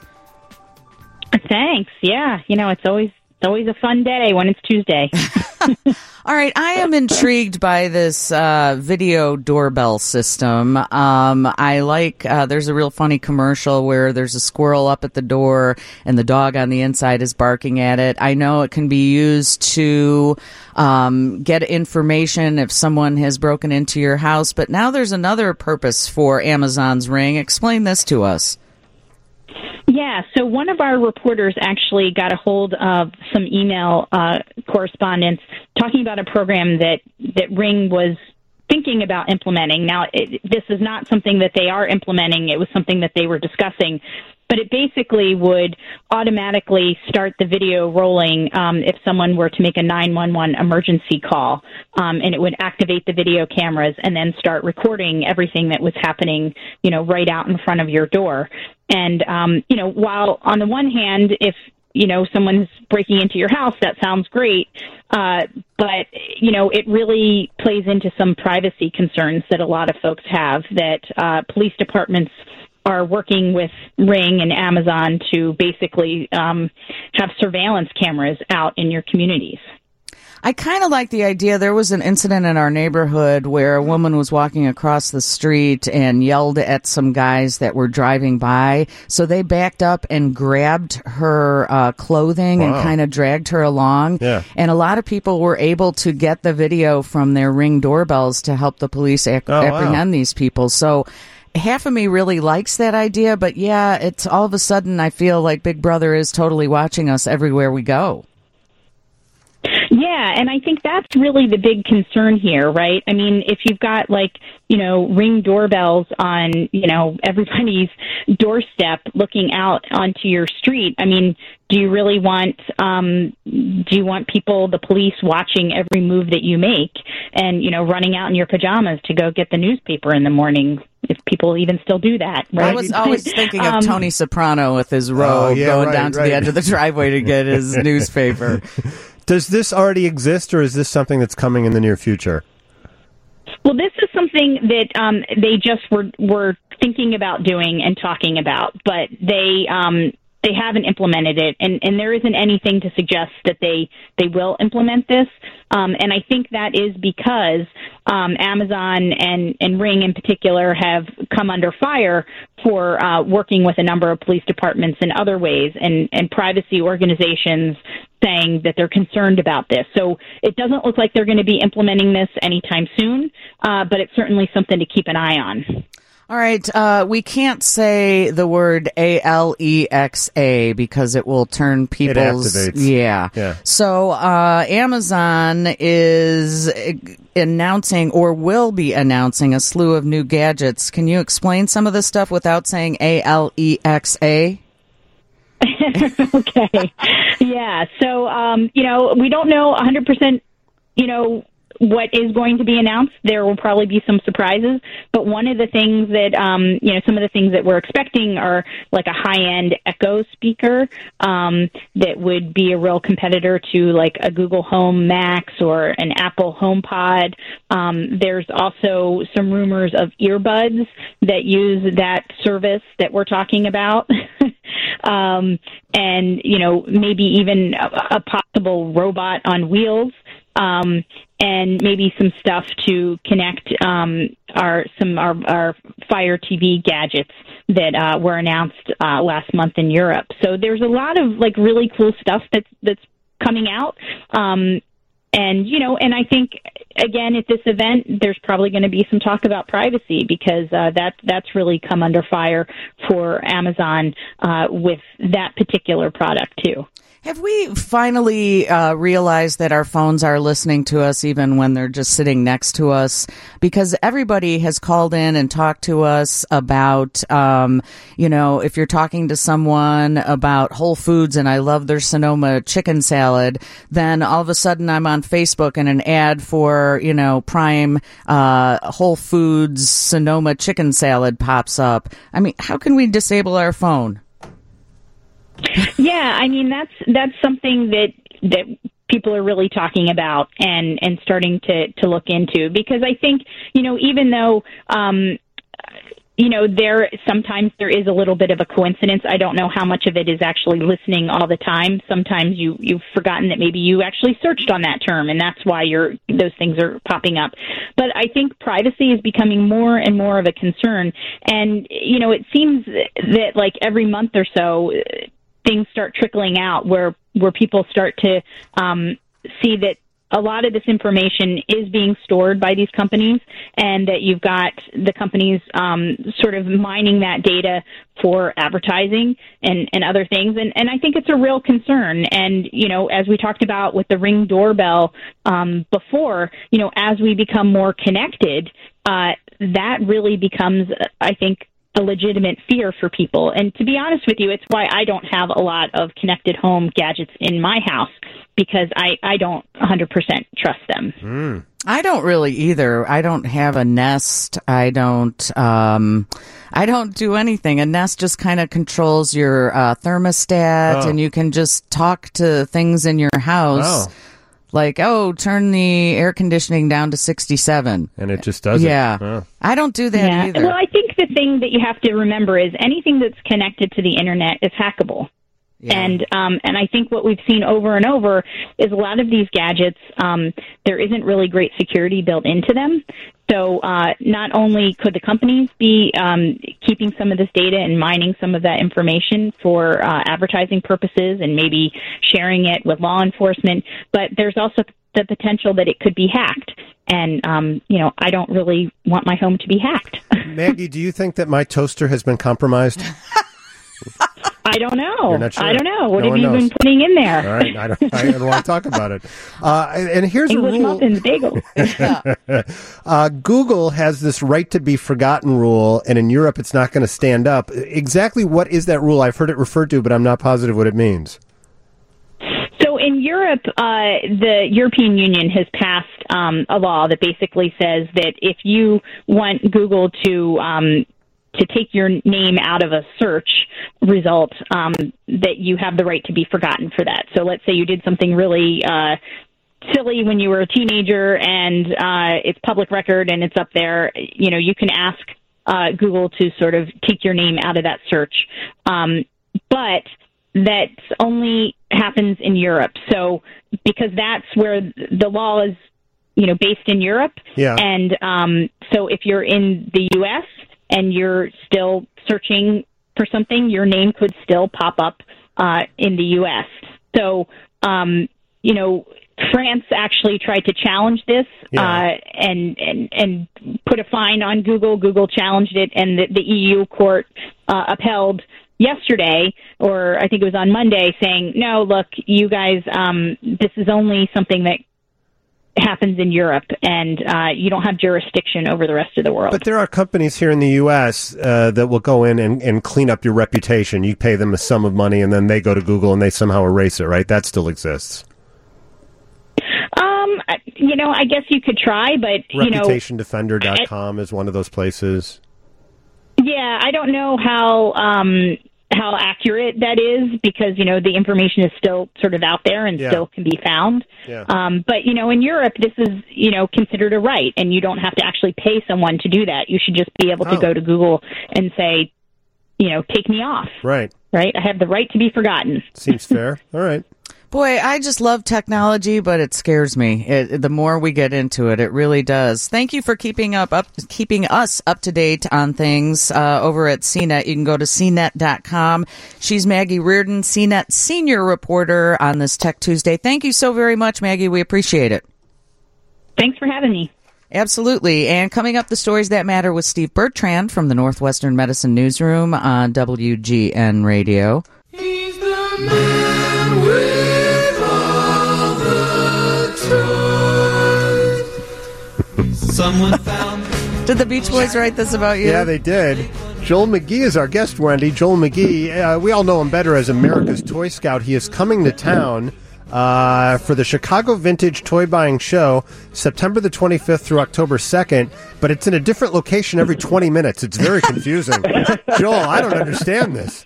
[SPEAKER 7] Thanks. Yeah, it's always a fun day when it's Tuesday.
[SPEAKER 1] All right, I am intrigued by this video doorbell system. I like, there's a real funny commercial where there's a squirrel up at the door and the dog on the inside is barking at it. I know it can be used to get information if someone has broken into your house, but now there's another purpose for Amazon's Ring. Explain this to us.
[SPEAKER 7] Yeah, so one of our reporters actually got a hold of some email correspondence talking about a program that Ring was thinking about implementing. Now, this is not something that they are implementing. It was something that they were discussing. But it basically would automatically start the video rolling if someone were to make a 911 emergency call, and it would activate the video cameras and then start recording everything that was happening, right out in front of your door. And, while on the one hand, if someone's breaking into your house, that sounds great. But, it really plays into some privacy concerns that a lot of folks have, that police departments are working with Ring and Amazon to basically have surveillance cameras out in your communities.
[SPEAKER 1] I kind of like the idea. There was an incident in our neighborhood where a woman was walking across the street and yelled at some guys that were driving by. So they backed up and grabbed her clothing and kind of dragged her along.
[SPEAKER 2] Yeah.
[SPEAKER 1] And a lot of people were able to get the video from their Ring doorbells to help the police apprehend these people. So half of me really likes that idea. But yeah, it's all of a sudden I feel like Big Brother is totally watching us everywhere we go.
[SPEAKER 7] Yeah, and I think that's really the big concern here, right? I mean, if you've got Ring doorbells on, everybody's doorstep looking out onto your street, I mean, do you really want people, the police, watching every move that you make and, running out in your pajamas to go get the newspaper in the morning, if people even still do that, right?
[SPEAKER 1] I was always thinking of Tony Soprano with his robe going down to the edge of the driveway to get his newspaper.
[SPEAKER 2] Does this already exist, or is this something that's coming in the near future?
[SPEAKER 7] Well, this is something that they just were thinking about doing and talking about, but they haven't implemented it, and there isn't anything to suggest that they will implement this. And I think that is because Amazon and Ring in particular have come under fire for working with a number of police departments in other ways and privacy organizations saying that they're concerned about this. So it doesn't look like they're going to be implementing this anytime soon, but it's certainly something to keep an eye on.
[SPEAKER 1] All right, we can't say the word Alexa because it will turn people's...
[SPEAKER 2] It activates.
[SPEAKER 1] Yeah. So Amazon is announcing or will be announcing a slew of new gadgets. Can you explain some of this stuff without saying Alexa?
[SPEAKER 7] Okay. Yeah. So, we don't know 100%, what is going to be announced. There will probably be some surprises, but one of the things that, some of the things that we're expecting are like a high-end Echo speaker that would be a real competitor to like a Google Home Max or an Apple HomePod. There's also some rumors of earbuds that use that service that we're talking about. And, maybe even a possible robot on wheels. And maybe some stuff to connect our Fire TV gadgets that were announced last month in Europe. So there's a lot of really cool stuff that's coming out. And I think again at this event there's probably going to be some talk about privacy because that's really come under fire for Amazon with that particular product too.
[SPEAKER 1] Have we finally realized that our phones are listening to us even when they're just sitting next to us? Because everybody has called in and talked to us about, if you're talking to someone about Whole Foods and I love their Sonoma chicken salad, then all of a sudden I'm on Facebook and an ad for, Prime Whole Foods Sonoma chicken salad pops up. I mean, how can we disable our phone?
[SPEAKER 7] Yeah, I mean that's something that people are really talking about and starting to look into because I think even though sometimes there is a little bit of a coincidence. I don't know how much of it is actually listening all the time. Sometimes you've forgotten that maybe you actually searched on that term, and that's why those things are popping up. But I think privacy is becoming more and more of a concern, and it seems that every month or so, things start trickling out where people start to see that a lot of this information is being stored by these companies and that you've got the companies sort of mining that data for advertising and other things. And I think it's a real concern. And, as we talked about with the Ring doorbell before, as we become more connected, that really becomes, I think, a legitimate fear for people. And to be honest with you, it's why I don't have a lot of connected home gadgets in my house because I don't 100% trust them.
[SPEAKER 1] I don't really either. I don't have a Nest. I don't do anything. A Nest just kind of controls your thermostat and you can just talk to things in your house. Oh. Like, turn the air conditioning down to 67.
[SPEAKER 2] And it just does it.
[SPEAKER 1] Yeah.
[SPEAKER 2] Oh.
[SPEAKER 1] I don't do that either.
[SPEAKER 7] Well, I think the thing that you have to remember is anything that's connected to the internet is hackable.
[SPEAKER 1] Yeah.
[SPEAKER 7] And I think what we've seen over and over is a lot of these gadgets, there isn't really great security built into them. So not only could the companies be keeping some of this data and mining some of that information for advertising purposes and maybe sharing it with law enforcement, but there's also the potential that it could be hacked. And, I don't really want my home to be hacked.
[SPEAKER 2] Maggie, do you think that my toaster has been compromised?
[SPEAKER 7] I don't know.
[SPEAKER 2] You're not sure?
[SPEAKER 7] I don't know. What
[SPEAKER 2] No
[SPEAKER 7] have
[SPEAKER 2] one
[SPEAKER 7] you
[SPEAKER 2] knows.
[SPEAKER 7] been putting in there?
[SPEAKER 2] All right, I don't want to talk about it. And here's
[SPEAKER 7] English
[SPEAKER 2] a rule.
[SPEAKER 7] muffins, bagels.
[SPEAKER 2] Google has this right to be forgotten rule, and in Europe it's not going to stand up. Exactly what is that rule? I've heard it referred to, but I'm not positive what it means.
[SPEAKER 7] So in Europe, the European Union has passed a law that basically says that if you want Google to take your name out of a search result, that you have the right to be forgotten for that. So let's say you did something really silly when you were a teenager and it's public record and it's up there. You can ask Google to sort of take your name out of that search. But that only happens in Europe. So because that's where the law is, based in Europe.
[SPEAKER 2] Yeah.
[SPEAKER 7] And so if you're in the U.S., and you're still searching for something, your name could still pop up in the U.S. So, France actually tried to challenge this and put a fine on Google. Google challenged it, and the EU court upheld yesterday, or I think it was on Monday, saying, no, look, you guys, this is only something that happens in Europe, and you don't have jurisdiction over the rest of the world.
[SPEAKER 2] But there are companies here in the U.S. That will go in and clean up your reputation. You pay them a sum of money, and then they go to Google and they somehow erase it, right? That still exists.
[SPEAKER 7] I guess you could try, but,
[SPEAKER 2] ReputationDefender.com is one of those places.
[SPEAKER 7] Yeah, I don't know how accurate that is because, the information is still sort of out there and still can be found.
[SPEAKER 2] Yeah.
[SPEAKER 7] But, in Europe, this is, considered a right, and you don't have to actually pay someone to do that. You should just be able to go to Google and say, take me off.
[SPEAKER 2] Right.
[SPEAKER 7] Right? I have the right to be forgotten.
[SPEAKER 2] Seems fair. All right.
[SPEAKER 1] Boy, I just love technology, but it scares me. The more we get into it, it really does. Thank you for keeping us up to date on things over at CNET. You can go to CNET.com. She's Maggie Reardon, CNET senior reporter on this Tech Tuesday. Thank you so very much, Maggie. We appreciate it.
[SPEAKER 7] Thanks for having me.
[SPEAKER 1] Absolutely. And coming up, the stories that matter with Steve Bertrand from the Northwestern Medicine Newsroom on WGN Radio.
[SPEAKER 6] He's the man with all the toys. Someone found.
[SPEAKER 1] Did the Beach Boys write this about you?
[SPEAKER 2] Yeah, they did. Joel McGee is our guest, Wendy. Joel McGee, we all know him better as America's Toy Scout. He is coming to town for the Chicago Vintage Toy Buying Show, September the 25th through October 2nd, but it's in a different location every 20 minutes. It's very confusing. Joel, I don't understand this.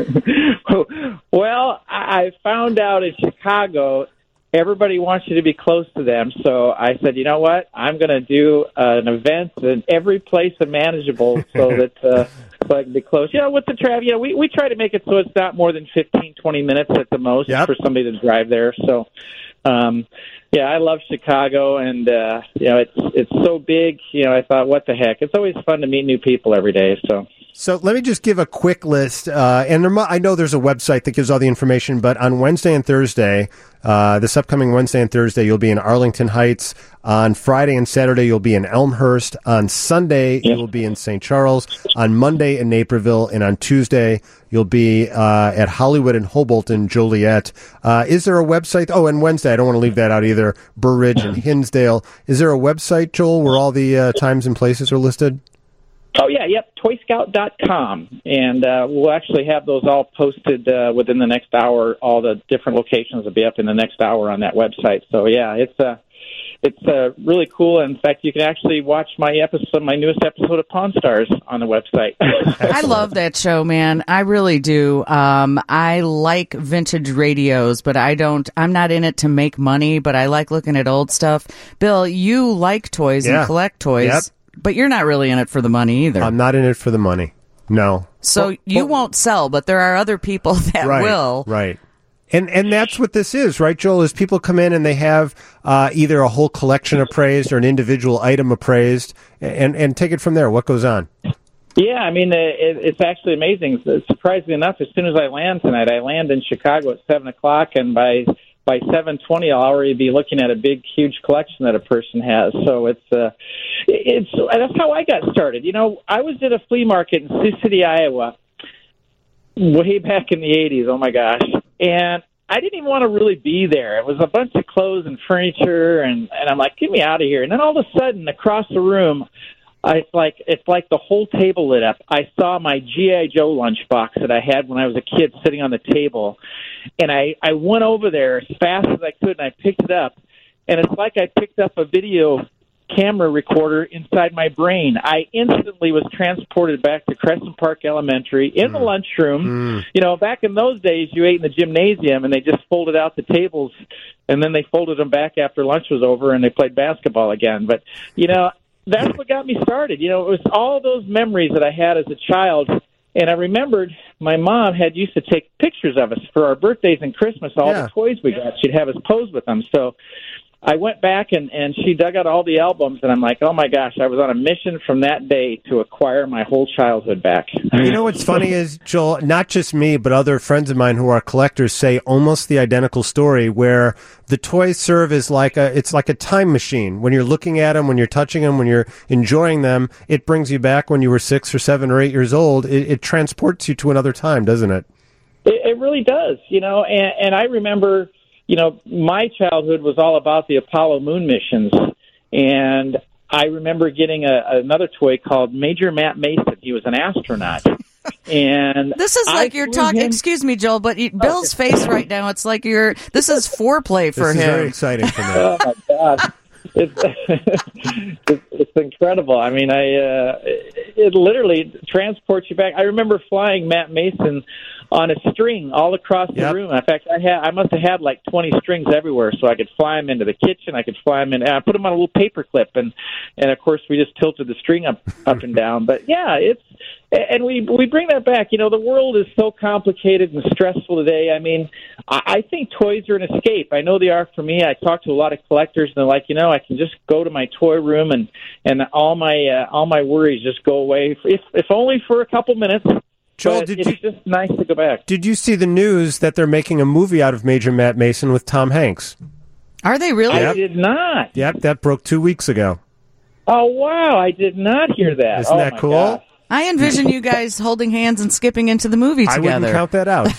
[SPEAKER 8] Well, I found out in Chicago, everybody wants you to be close to them, so I said, you know what, I'm going to do an event in every place manageable so that so I can be close. With the traffic, we try to make it so it's not more than 15, 20 minutes at the most for somebody to drive there. So, I love Chicago, and it's so big. I thought, what the heck? It's always fun to meet new people every day.
[SPEAKER 2] So let me just give a quick list. And I know there's a website that gives all the information, but on Wednesday and Thursday, this upcoming Wednesday and Thursday, you'll be in Arlington Heights. On Friday and Saturday, you'll be in Elmhurst. On Sunday, you'll be in St. Charles. On Monday, in Naperville. And on Tuesday, you'll be at Hollywood and Hobolt in Joliet. Is there a website? Oh, and Wednesday, I don't want to leave that out either. Burr Ridge and Hinsdale. Is there a website, Joel, where all the times and places are listed?
[SPEAKER 8] Oh, yeah, toyscout.com. And we'll actually have those all posted within the next hour. All the different locations will be up in the next hour on that website. So, yeah, it's really cool. In fact, you can actually watch my newest episode of Pawn Stars on the website.
[SPEAKER 1] I love that show, man. I really do. I like vintage radios, but I'm not in it to make money, but I like looking at old stuff. Bill, you like toys and collect toys.
[SPEAKER 2] Yep.
[SPEAKER 1] But you're not really in it for the money either.
[SPEAKER 2] I'm not in it for the money. No.
[SPEAKER 1] So you won't sell, but there are other people that will.
[SPEAKER 2] Right. And that's what this is, right, Joel? Is people come in and they have either a whole collection appraised or an individual item appraised, and take it from there. What goes on?
[SPEAKER 8] Yeah, I mean, it's actually amazing. Surprisingly enough, as soon as I land tonight, I land in Chicago at 7 o'clock, and by 7:20, I'll already be looking at a big, huge collection that a person has. So it's that's how I got started. You know, I was at a flea market in Sioux City, Iowa, way back in the 80s. Oh my gosh. And I didn't even want to really be there. It was a bunch of clothes and furniture, and I'm like, get me out of here. And then all of a sudden, across the room, it's like the whole table lit up. I saw my G.I. Joe lunchbox that I had when I was a kid sitting on the table, and I went over there as fast as I could, and I picked it up. And it's like I picked up a video camera recorder inside my brain. I instantly was transported back to Crescent Park Elementary in the lunchroom. You know, back in those days, you ate in the gymnasium, and they just folded out the tables, and then they folded them back after lunch was over, and they played basketball again. But, you know, that's what got me started. You know, it was all those memories that I had as a child. And I remembered my mom had used to take pictures of us for our birthdays and Christmas, all the toys we got. She'd have us pose with them. So I went back and she dug out all the albums, and I'm like, oh my gosh, I was on a mission from that day to acquire my whole childhood back.
[SPEAKER 2] You know what's funny is, Joel, not just me, but other friends of mine who are collectors say almost the identical story, where the toys serve as it's like a time machine. When you're looking at them, when you're touching them, when you're enjoying them, it brings you back when you were 6 or 7 or 8 years old. It transports you to another time, doesn't it?
[SPEAKER 8] It really does, you know, and I remember, you know, my childhood was all about the Apollo moon missions, and I remember getting another toy called Major Matt Mason. He was an astronaut. And
[SPEAKER 1] this is like you're talking. Excuse me, Joel, but Bill's face right now. It's like this is foreplay for him.
[SPEAKER 2] This is very exciting for me.
[SPEAKER 8] Oh my God, it's incredible. I mean, it literally transports you back. I remember flying Matt Mason on a string all across the room. In fact, I must have had like 20 strings everywhere, so I could fly them into the kitchen. I could fly them in. I put them on a little paper clip, and of course we just tilted the string up and down. But yeah, and we bring that back. You know, the world is so complicated and stressful today. I mean, I think toys are an escape. I know they are for me. I talk to a lot of collectors, and they're like, you know, I can just go to my toy room and all my worries just go away, if only for a couple minutes.
[SPEAKER 2] Joel,
[SPEAKER 8] it's just nice to go back.
[SPEAKER 2] Did you see the news that they're making a movie out of Major Matt Mason with Tom Hanks?
[SPEAKER 1] Are they really?
[SPEAKER 8] I did not.
[SPEAKER 2] Yep, that broke 2 weeks ago.
[SPEAKER 8] Oh, wow. I did not hear that.
[SPEAKER 2] Isn't that cool?
[SPEAKER 8] God.
[SPEAKER 1] I envision you guys holding hands and skipping into the movie together.
[SPEAKER 2] I wouldn't count that out.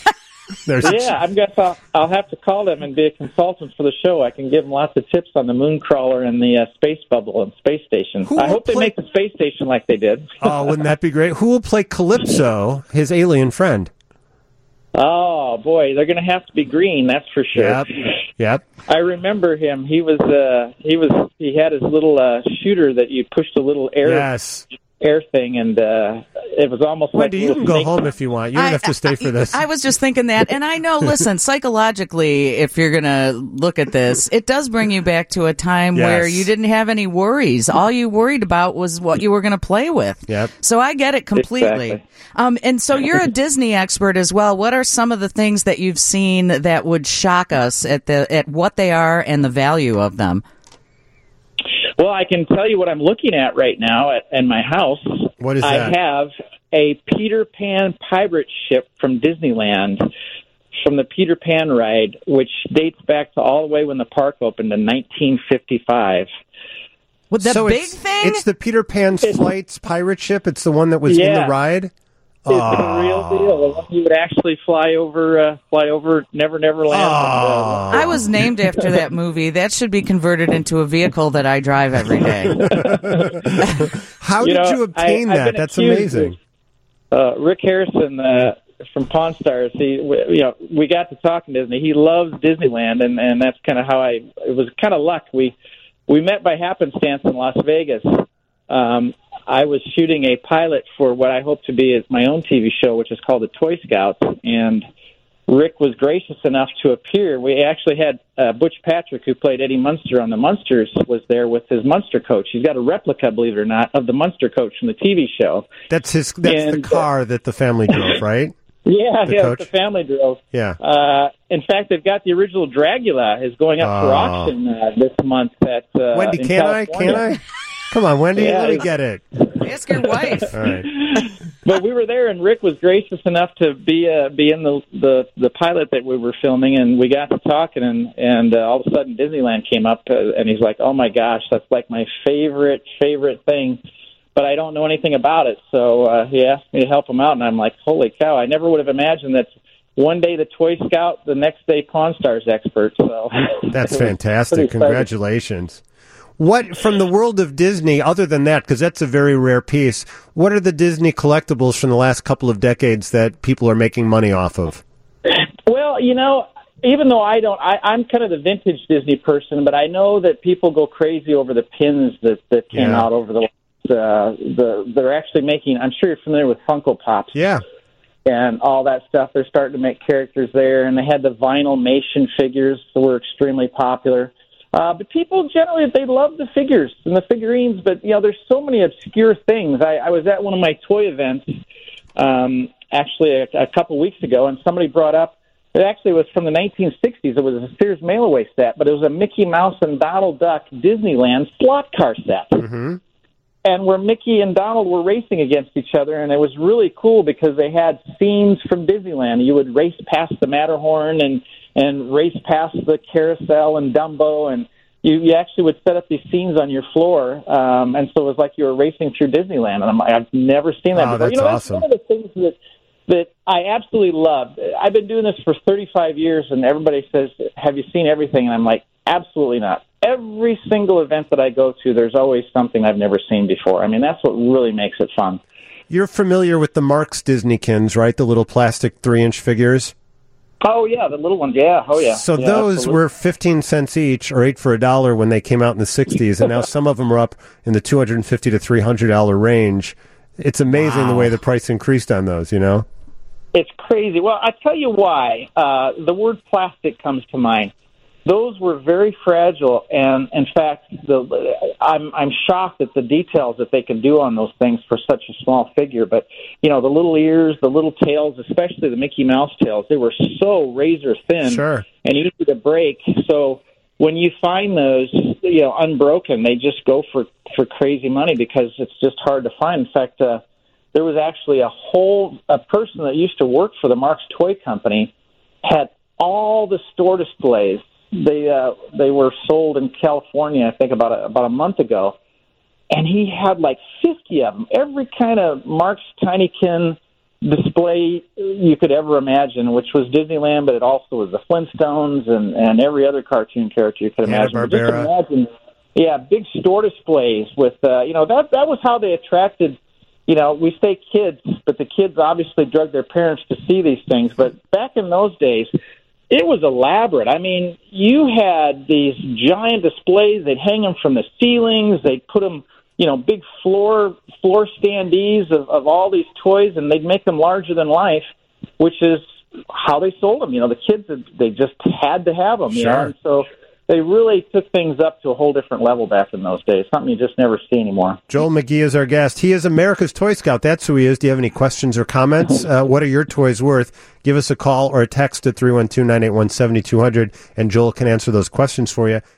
[SPEAKER 8] I'll have to call them and be a consultant for the show. I can give them lots of tips on the moon crawler and the space bubble and space station. I hope they make the space station like they did.
[SPEAKER 2] Oh, wouldn't that be great? Who will play Calypso, his alien friend?
[SPEAKER 8] Oh boy, they're going to have to be green. That's for sure.
[SPEAKER 2] Yep.
[SPEAKER 8] I remember him. He had his little shooter that you pushed a little air thing, and it was almost
[SPEAKER 2] Wendy, you can go home if you want. You don't have to stay for this.
[SPEAKER 1] I was just thinking that, and I know, listen, psychologically, if you're going to look at this, it does bring you back to a time where you didn't have any worries. All you worried about was what you were going to play with.
[SPEAKER 2] Yep.
[SPEAKER 1] So I get it completely. Exactly. And so you're a Disney expert as well. What are some of the things that you've seen that would shock us at what they are and the value of them?
[SPEAKER 8] Well, I can tell you what I'm looking at right now in my house.
[SPEAKER 2] What is that?
[SPEAKER 8] I have a Peter Pan pirate ship from Disneyland, from the Peter Pan ride, which dates back to all the way when the park opened in 1955.
[SPEAKER 1] With the big thing?
[SPEAKER 2] It's the Peter Pan's Flights pirate ship. It's the one that was in the ride?
[SPEAKER 8] It's a real deal. The one you would actually fly over Never Never Land.
[SPEAKER 1] I was named after that movie. That should be converted into a vehicle that I drive every day.
[SPEAKER 2] How did you obtain that? That's amazing.
[SPEAKER 8] Rick Harrison from Pawn Stars. We got to talking Disney. He loves Disneyland, and that's kind of how it was kind of luck. We met by happenstance in Las Vegas. I was shooting a pilot for what I hope to be my own TV show, which is called The Toy Scouts, and Rick was gracious enough to appear. We actually had Butch Patrick, who played Eddie Munster on the Munsters, was there with his Munster coach. He's got a replica, believe it or not, of the Munster coach from the TV show.
[SPEAKER 2] That's the car that the family drove, right?
[SPEAKER 8] Yeah,
[SPEAKER 2] coach?
[SPEAKER 8] the family drove.
[SPEAKER 2] Yeah.
[SPEAKER 8] In fact, they've got the original Dracula is going up for auction this month at
[SPEAKER 2] Wendy,
[SPEAKER 8] in
[SPEAKER 2] can
[SPEAKER 8] California.
[SPEAKER 2] I? Come on, Wendy, let me get it.
[SPEAKER 1] Ask your wife.
[SPEAKER 2] All right.
[SPEAKER 8] But we were there, and Rick was gracious enough to be in the pilot that we were filming, and we got to talking, and all of a sudden Disneyland came up, and he's like, "Oh my gosh, that's like my favorite thing." But I don't know anything about it, so he asked me to help him out, and I'm like, holy cow, I never would have imagined that one day the Toy Scout, the next day Pawn Stars expert. So
[SPEAKER 2] that's fantastic. Congratulations. What, from the world of Disney, other than that, because that's a very rare piece, what are the Disney collectibles from the last couple of decades that people are making money off of?
[SPEAKER 8] Well, even though I'm kind of the vintage Disney person, but I know that people go crazy over the pins that came out over they're actually making, I'm sure you're familiar with Funko Pops.
[SPEAKER 2] Yeah.
[SPEAKER 8] And all that stuff. They're starting to make characters there, and they had the Vinylmation figures that were extremely popular. But people generally, they love the figures and the figurines, but, there's so many obscure things. I was at one of my toy events actually a couple weeks ago, and somebody brought up, it actually was from the 1960s. It was a Sears mail-away set, but it was a Mickey Mouse and Donald Duck Disneyland slot car set.
[SPEAKER 2] Mm-hmm.
[SPEAKER 8] And where Mickey and Donald were racing against each other, and it was really cool because they had scenes from Disneyland. You would race past the Matterhorn and race past the carousel and Dumbo, and you actually would set up these scenes on your floor, and so it was like you were racing through Disneyland. And I've never seen that before.
[SPEAKER 2] That's awesome.
[SPEAKER 8] That's one of the things that I absolutely love. I've been doing this for 35 years, and everybody says, "Have you seen everything?" And I'm like, absolutely not. Every single event that I go to, there's always something I've never seen before. I mean, that's what really makes it fun.
[SPEAKER 2] You're familiar with the Marx Disneykins, right? The little plastic 3-inch figures?
[SPEAKER 8] Oh, yeah, the little ones, yeah. Oh, yeah.
[SPEAKER 2] So
[SPEAKER 8] yeah,
[SPEAKER 2] those
[SPEAKER 8] absolutely.
[SPEAKER 2] were 15 cents each, or 8 for $1 when they came out in the 60s, and now some of them are up in the $250 to $300 range. It's amazing the way the price increased on those,
[SPEAKER 8] It's crazy. Well, I tell you why. The word plastic comes to mind. Those were very fragile, and in fact, I'm shocked at the details that they can do on those things for such a small figure. But the little ears, the little tails, especially the Mickey Mouse tails, they were so razor thin and easy to break. So when you find those, unbroken, they just go for crazy money because it's just hard to find. In fact, there was actually a person that used to work for the Marx Toy Company had all the store displays. They were sold in California, I think, about a month ago, and he had like 50 of them, every kind of Marx Tinykin display you could ever imagine, which was Disneyland, but it also was the Flintstones and every other cartoon character you could imagine.
[SPEAKER 2] Hanna-Barbera.
[SPEAKER 8] Just imagine, big store displays with that was how they attracted. We say kids, but the kids obviously drug their parents to see these things. But back in those days, it was elaborate. I mean, you had these giant displays. They'd hang them from the ceilings. They'd put them, big floor standees of all these toys, and they'd make them larger than life, which is how they sold them. The kids, they just had to have them.
[SPEAKER 2] Sure.
[SPEAKER 8] And so they really took things up to a whole different level back in those days, something you just never see anymore.
[SPEAKER 2] Joel McGee is our guest. He is America's Toy Scout. That's who he is. Do you have any questions or comments? What are your toys worth? Give us a call or a text at 312-981-7200, and Joel can answer those questions for you.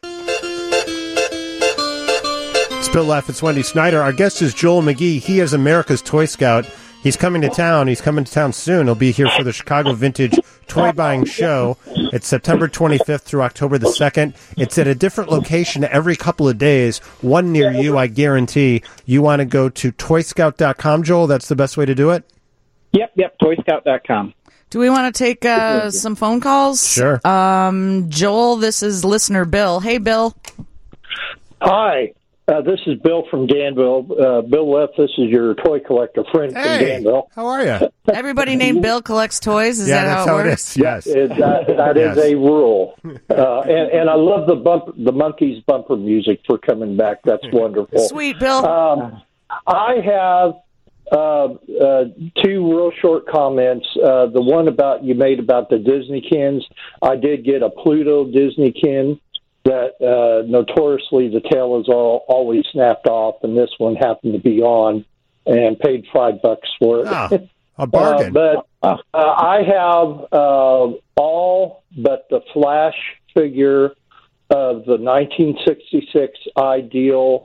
[SPEAKER 2] It's Bill Leff. It's Wendy Snyder. Our guest is Joel McGee. He is America's Toy Scout. He's coming to town. He's coming to town soon. He'll be here for the Chicago Vintage Toy Buying Show. It's September 25th through October the 2nd. It's at a different location every couple of days, one near you, I guarantee. You want to go to toyscout.com, Joel? That's the best way to do it?
[SPEAKER 8] Yep, toyscout.com.
[SPEAKER 1] Do we want to take some phone calls?
[SPEAKER 2] Sure.
[SPEAKER 1] Joel, this is listener Bill. Hey, Bill.
[SPEAKER 9] Hi. This is Bill from Danville. Bill Leff, this is your toy collector friend from Danville.
[SPEAKER 2] How are you?
[SPEAKER 1] Everybody named Bill collects toys? Is that
[SPEAKER 2] that's
[SPEAKER 1] how it works?
[SPEAKER 2] Is. Yes.
[SPEAKER 9] That is a rule. And I love the Monkees bumper music for coming back. That's wonderful.
[SPEAKER 1] Sweet, Bill.
[SPEAKER 9] I have Two real short comments. The one you made about the Disneykins. I did get a Pluto Disneykin that notoriously the tail is always snapped off, and this one happened to be on, and paid $5 for it.
[SPEAKER 2] Ah, a bargain.
[SPEAKER 9] But I have all but the Flash figure of the 1966 Ideal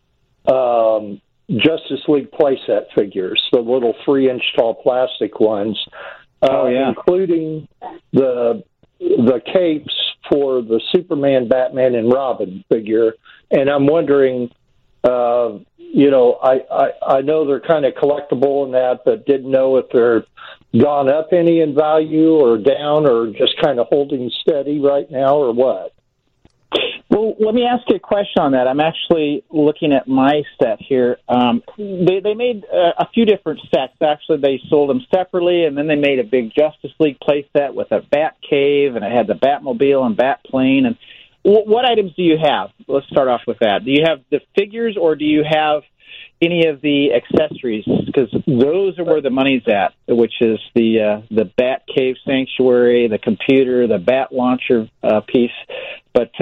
[SPEAKER 9] Justice League playset figures, the little 3-inch tall plastic ones, including the capes for the Superman, Batman, and Robin figure. And I'm wondering, I know they're kind of collectible and that, but didn't know if they're gone up any in value or down or just kind of holding steady right now or what.
[SPEAKER 10] Well, let me ask you a question on that. I'm actually looking at my set here. They made a few different sets. Actually, they sold them separately, and then they made a big Justice League play set with a Bat Cave, and it had the Batmobile and Batplane. And what items do you have? Let's start off with that. Do you have the figures, or do you have any of the accessories? Because those are where the money's at, which is the Bat Cave Sanctuary, the computer, the Bat Launcher piece. But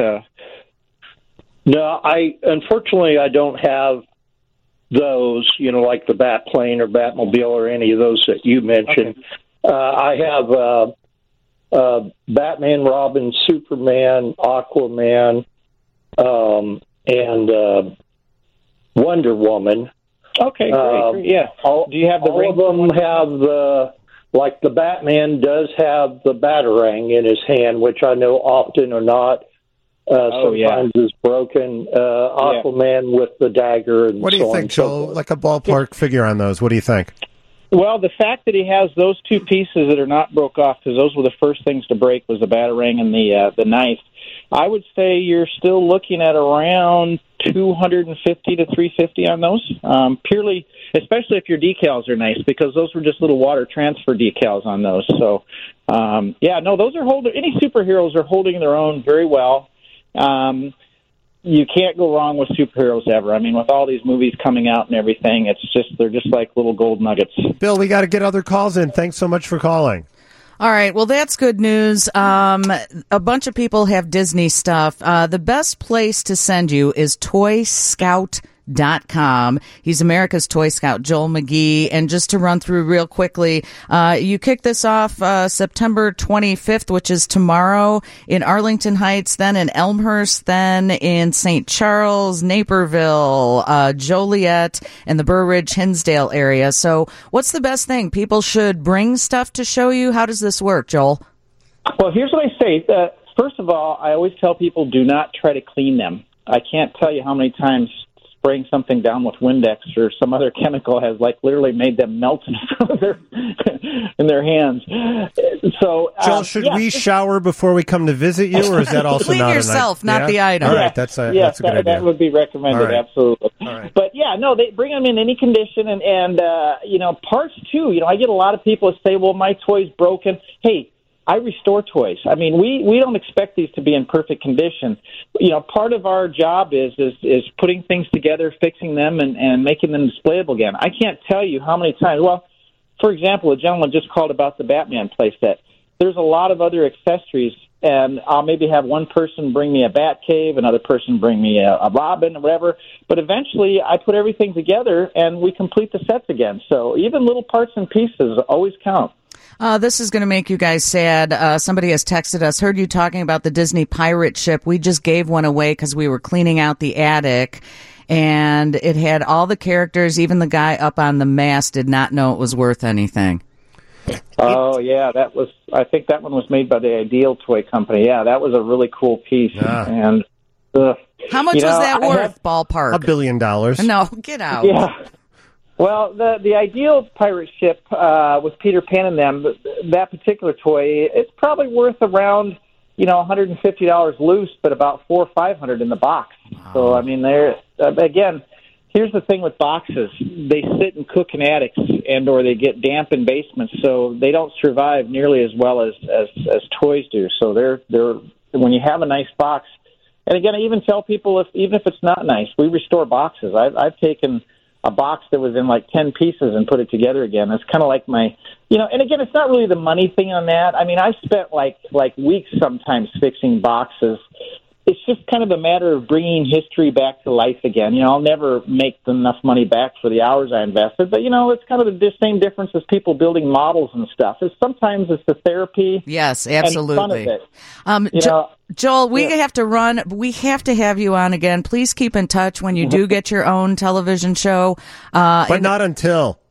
[SPEAKER 9] no, unfortunately I don't have those, like the Batplane or Batmobile or any of those that you mentioned. Okay. I have Batman, Robin, Superman, Aquaman, and Wonder Woman.
[SPEAKER 10] Okay, great. Yeah. Do you have the
[SPEAKER 9] all of them have the Batman does have the Batarang in his hand, which I know often or not. Sometimes is broken. Aquaman with the dagger. And
[SPEAKER 2] what do you think, Joel? Like a ballpark figure on those. What do you think?
[SPEAKER 10] Well, the fact that he has those two pieces that are not broke off, because those were the first things to break, was the Batarang and the knife. I would say you're still looking at around $250 to $350 on those. Purely, especially if your decals are nice, because those were just little water transfer decals on those. So, those are holding. Any superheroes are holding their own very well. You can't go wrong with superheroes ever. I mean, with all these movies coming out and everything, they're just like little gold nuggets.
[SPEAKER 2] Bill, we got to get other calls in. Thanks so much for calling.
[SPEAKER 1] All right. Well, that's good news. A bunch of people have Disney stuff. The best place to send you is ToyScout.com. He's America's Toy Scout, Joel McGee. And just to run through real quickly, you kick this off September 25th, which is tomorrow, in Arlington Heights, then in Elmhurst, then in St. Charles, Naperville, Joliet, and the Burr Ridge, Hinsdale area. So what's the best thing? People should bring stuff to show you? How does this work, Joel?
[SPEAKER 10] Well, here's what I say. First of all, I always tell people, do not try to clean them. I can't tell you how many times spraying something down with Windex or some other chemical has literally made them melt in their hands. So,
[SPEAKER 2] Joel, should we shower before we come to visit you, or is that also
[SPEAKER 1] clean
[SPEAKER 2] not
[SPEAKER 1] yourself, not the item?
[SPEAKER 2] All right, that's a good idea.
[SPEAKER 10] That would be recommended,
[SPEAKER 2] right.
[SPEAKER 10] absolutely.
[SPEAKER 2] Right.
[SPEAKER 10] But they bring them in any condition, and parts too. I get a lot of people that say, "Well, my toy's broken." Hey, I restore toys. I mean, we don't expect these to be in perfect condition. Part of our job is putting things together, fixing them, and making them displayable again. I can't tell you how many times. Well, for example, a gentleman just called about the Batman playset. There's a lot of other accessories, and I'll maybe have one person bring me a Batcave, another person bring me a Robin or whatever. But eventually, I put everything together, and we complete the sets again. So even little parts and pieces always count.
[SPEAKER 1] This is going to make you guys sad. Somebody has texted us, heard you talking about the Disney pirate ship. We just gave one away because we were cleaning out the attic, and it had all the characters. Even the guy up on the mast did not know it was worth anything.
[SPEAKER 10] Oh, yeah, I think that one was made by the Ideal Toy Company. Yeah, that was a really cool piece.
[SPEAKER 2] Yeah.
[SPEAKER 10] And
[SPEAKER 1] how much was that worth, ballpark?
[SPEAKER 2] $1 billion.
[SPEAKER 1] No, get out.
[SPEAKER 10] Yeah. Well, the Ideal pirate ship with Peter Pan and them, that particular toy, it's probably worth around, $150 loose, but about $400 or $500 in the box. Wow. So, I mean, again, here's the thing with boxes: they sit and cook in attics, or they get damp in basements, so they don't survive nearly as well as toys do. So they're when you have a nice box, and again, I even tell people even if it's not nice, we restore boxes. I've taken a box that was in like 10 pieces and put it together again. It's kind of like my, and again, it's not really the money thing on that. I mean, I've spent like weeks sometimes fixing boxes. It's just kind of a matter of bringing history back to life again. I'll never make enough money back for the hours I invested, but it's kind of the same difference as people building models and stuff. Sometimes it's the therapy.
[SPEAKER 1] Yes, absolutely.
[SPEAKER 10] And fun of it.
[SPEAKER 1] Joel, we have to run. We have to have you on again. Please keep in touch when you do get your own television show.
[SPEAKER 2] But not until.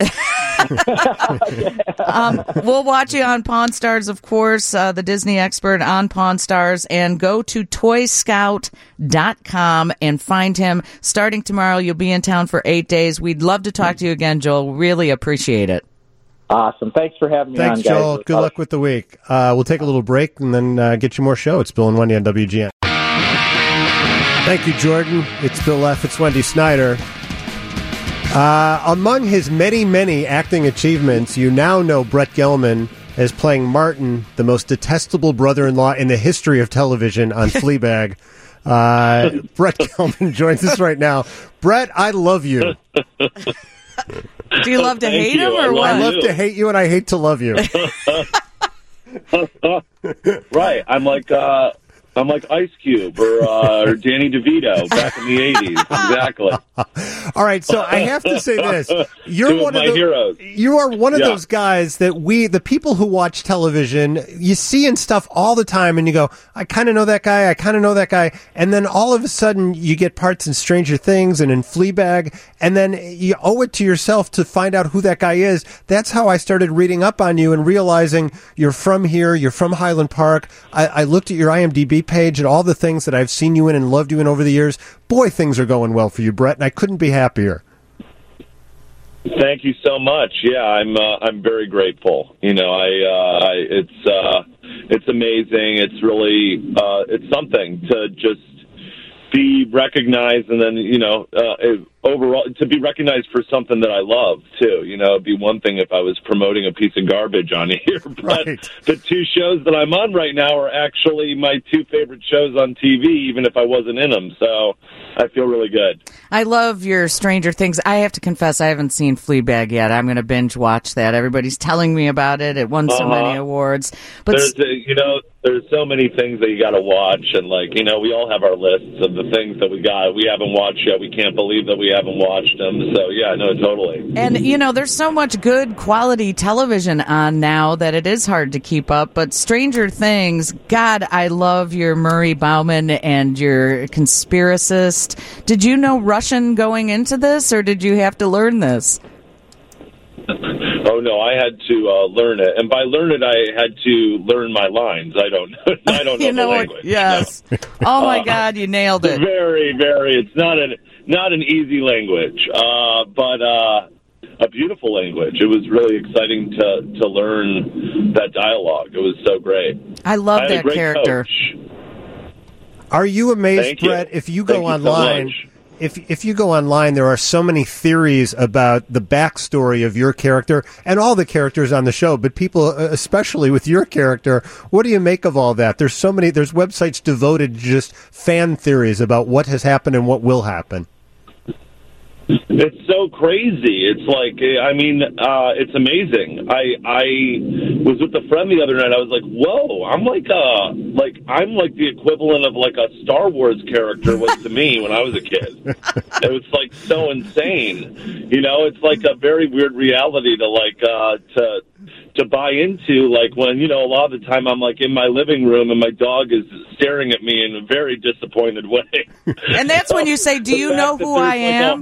[SPEAKER 1] We'll watch you on Pawn Stars, of course, the Disney expert on Pawn Stars, and go to toyscout.com and find him. Starting tomorrow, you'll be in town for 8 days. We'd love to talk to you again, Joel. Really appreciate it.
[SPEAKER 10] Awesome. Thanks for having me on, guys.
[SPEAKER 2] Thanks, Joel. Good luck with the week. We'll take a little break and then get you more show. It's Bill and Wendy on WGN. Thank you, Jordan. It's Bill F. It's Wendy Snyder. Among his many, many acting achievements, you now know Brett Gelman as playing Martin, the most detestable brother-in-law in the history of television on Fleabag. Brett Gelman joins us right now. Brett, I love you.
[SPEAKER 1] Do you love to hate him or what?
[SPEAKER 2] I love to hate you and I hate to love you.
[SPEAKER 11] Right. I'm like Ice Cube or Danny DeVito back in the 80s. Exactly.
[SPEAKER 2] All right, so I have to say this. You're
[SPEAKER 11] Two
[SPEAKER 2] one
[SPEAKER 11] of my heroes.
[SPEAKER 2] You are one of those guys that the people who watch television, you see in stuff all the time and you go, I kind of know that guy, I kind of know that guy. And then all of a sudden you get parts in Stranger Things and in Fleabag, and then you owe it to yourself to find out who that guy is. That's how I started reading up on you and realizing you're from here, you're from Highland Park. I looked at your IMDb page and all the things that I've seen you in and loved you in over the years. Boy, things are going well for you, Brett, and I couldn't be happier.
[SPEAKER 11] Thank you so much. Yeah, I'm very grateful. It's amazing. It's really it's something to just be recognized, and then overall to be recognized for something that I love too. It'd be one thing if I was promoting a piece of garbage on here, but
[SPEAKER 2] right.
[SPEAKER 11] The two shows that I'm on right now are actually my two favorite shows on TV, even if I wasn't in them. So I feel really good.
[SPEAKER 1] I love your Stranger Things. I have to confess, I haven't seen Fleabag yet. I'm going to binge watch that. Everybody's telling me about it. It won so many awards. But
[SPEAKER 11] there's so many things that you got to watch, and we all have our lists of the things that we haven't watched yet. We can't believe that we haven't watched them. So yeah, no, totally.
[SPEAKER 1] And there's so much good quality television on now that it is hard to keep up. But Stranger Things, God, I love your Murray Bauman and your conspiracist. Did you know Russian going into this, or did you have to learn this?
[SPEAKER 11] Oh no, I had to learn it, and by learn it, I had to learn my lines. I don't know the language.
[SPEAKER 1] Yes.
[SPEAKER 11] No.
[SPEAKER 1] Oh my God, you nailed it.
[SPEAKER 11] Very, very. It's not an easy language, but a beautiful language. It was really exciting to learn that dialogue. It was so great.
[SPEAKER 1] I love that character.
[SPEAKER 11] Coach.
[SPEAKER 2] Are you amazed, Brett? If you go online. If you go online, there are so many theories about the backstory of your character and all the characters on the show, but people, especially with your character, what do you make of all that? There's websites devoted to just fan theories about what has happened and what will happen.
[SPEAKER 11] It's so crazy. It's it's amazing. I was with a friend the other night. I was like, "Whoa!" I'm I'm like the equivalent of like a Star Wars character was to me when I was a kid. It was so insane. It's like a very weird reality to buy into. When a lot of the time I'm in my living room and my dog is staring at me in a very disappointed way.
[SPEAKER 1] And that's when you say, "Do you know who I am?"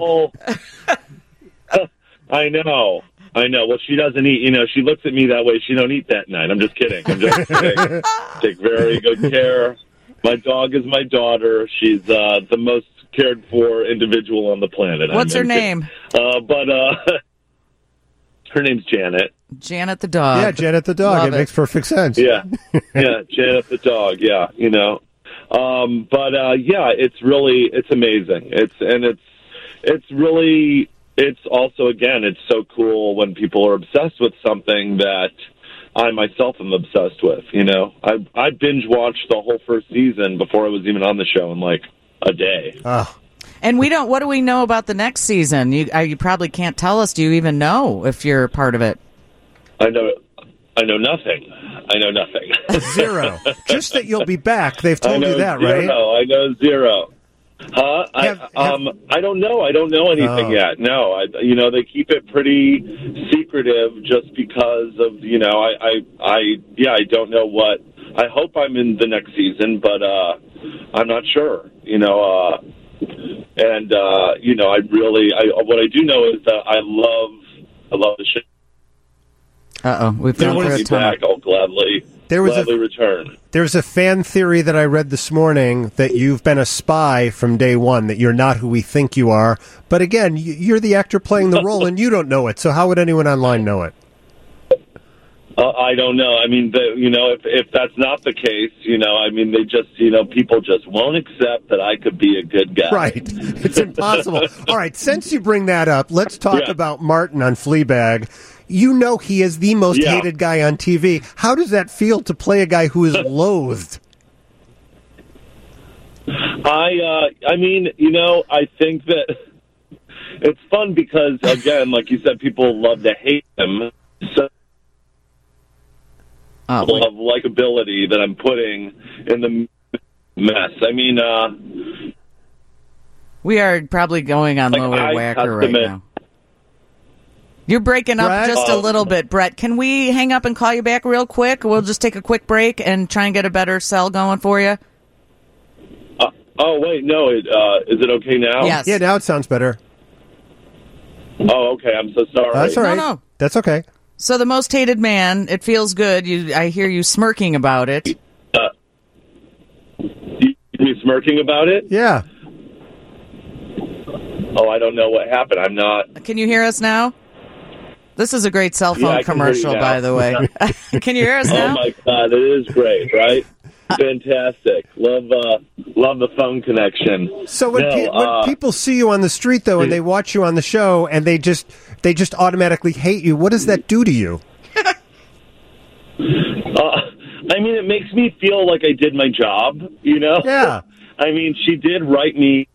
[SPEAKER 11] I know. Well, she doesn't eat. She looks at me that way. She don't eat that night. I'm just kidding. Take very good care. My dog is my daughter. She's the most cared for individual on the planet.
[SPEAKER 1] What's her name?
[SPEAKER 11] Her name's Janet.
[SPEAKER 1] Janet the dog.
[SPEAKER 2] Yeah, Janet the dog.
[SPEAKER 1] Love
[SPEAKER 2] it makes perfect sense.
[SPEAKER 11] Yeah, Janet the dog. Yeah, it's amazing. It's also, again, it's so cool when people are obsessed with something that I myself am obsessed with. I binge watched the whole first season before I was even on the show in a day.
[SPEAKER 2] Oh.
[SPEAKER 1] And we don't. What do we know about the next season? You probably can't tell us. Do you even know if you're part of it?
[SPEAKER 11] I know nothing. I know nothing.
[SPEAKER 2] Zero. Just that you'll be back. They've told you that,
[SPEAKER 11] zero.
[SPEAKER 2] right?
[SPEAKER 11] I know zero. Huh? I don't know. I don't know anything yet. No, they keep it pretty secretive just because of, I don't know what. I hope I'm in the next season, but I'm not sure, what I do know is that I love the show.
[SPEAKER 1] We've gone through a ton.
[SPEAKER 11] Back, I'll gladly return.
[SPEAKER 2] There's a fan theory that I read this morning that you've been a spy from day one, that you're not who we think you are. But again, you're the actor playing the role, and you don't know it. So how would anyone online know it?
[SPEAKER 11] I don't know. I mean, if that's not the case, they just, people just won't accept that I could be a good guy.
[SPEAKER 2] Right. It's impossible. All right. Since you bring that up, let's talk about Martin on Fleabag. You know he is the most hated guy on TV. How does that feel to play a guy who is loathed?
[SPEAKER 11] I think that it's fun because, again, like you said, people love to hate him. So of likability that I'm putting in the mess. I mean,
[SPEAKER 1] we are probably going on lower whacker right now. You're breaking up just a little bit, Brett. Can we hang up and call you back real quick? We'll just take a quick break and try and get a better cell going for you.
[SPEAKER 11] Wait, no. Is it okay now?
[SPEAKER 1] Yes.
[SPEAKER 2] Yeah, now it sounds better.
[SPEAKER 11] Oh, okay. I'm so sorry.
[SPEAKER 2] That's all right.
[SPEAKER 1] No.
[SPEAKER 2] That's okay.
[SPEAKER 1] So the most hated man, it feels good. I hear you smirking about it.
[SPEAKER 11] You smirking about it?
[SPEAKER 2] Yeah.
[SPEAKER 11] Oh, I don't know what happened. I'm not.
[SPEAKER 1] Can you hear us now? This is a great cell phone commercial, by the way. Can you hear us now?
[SPEAKER 11] Oh, my God. It is great, right? Fantastic. Love the phone connection.
[SPEAKER 2] So when people see you on the street, though, and they watch you on the show, and they just automatically hate you, what does that do to you?
[SPEAKER 11] I mean, it makes me feel like I did my job,
[SPEAKER 2] Yeah.
[SPEAKER 11] I mean, she did write me,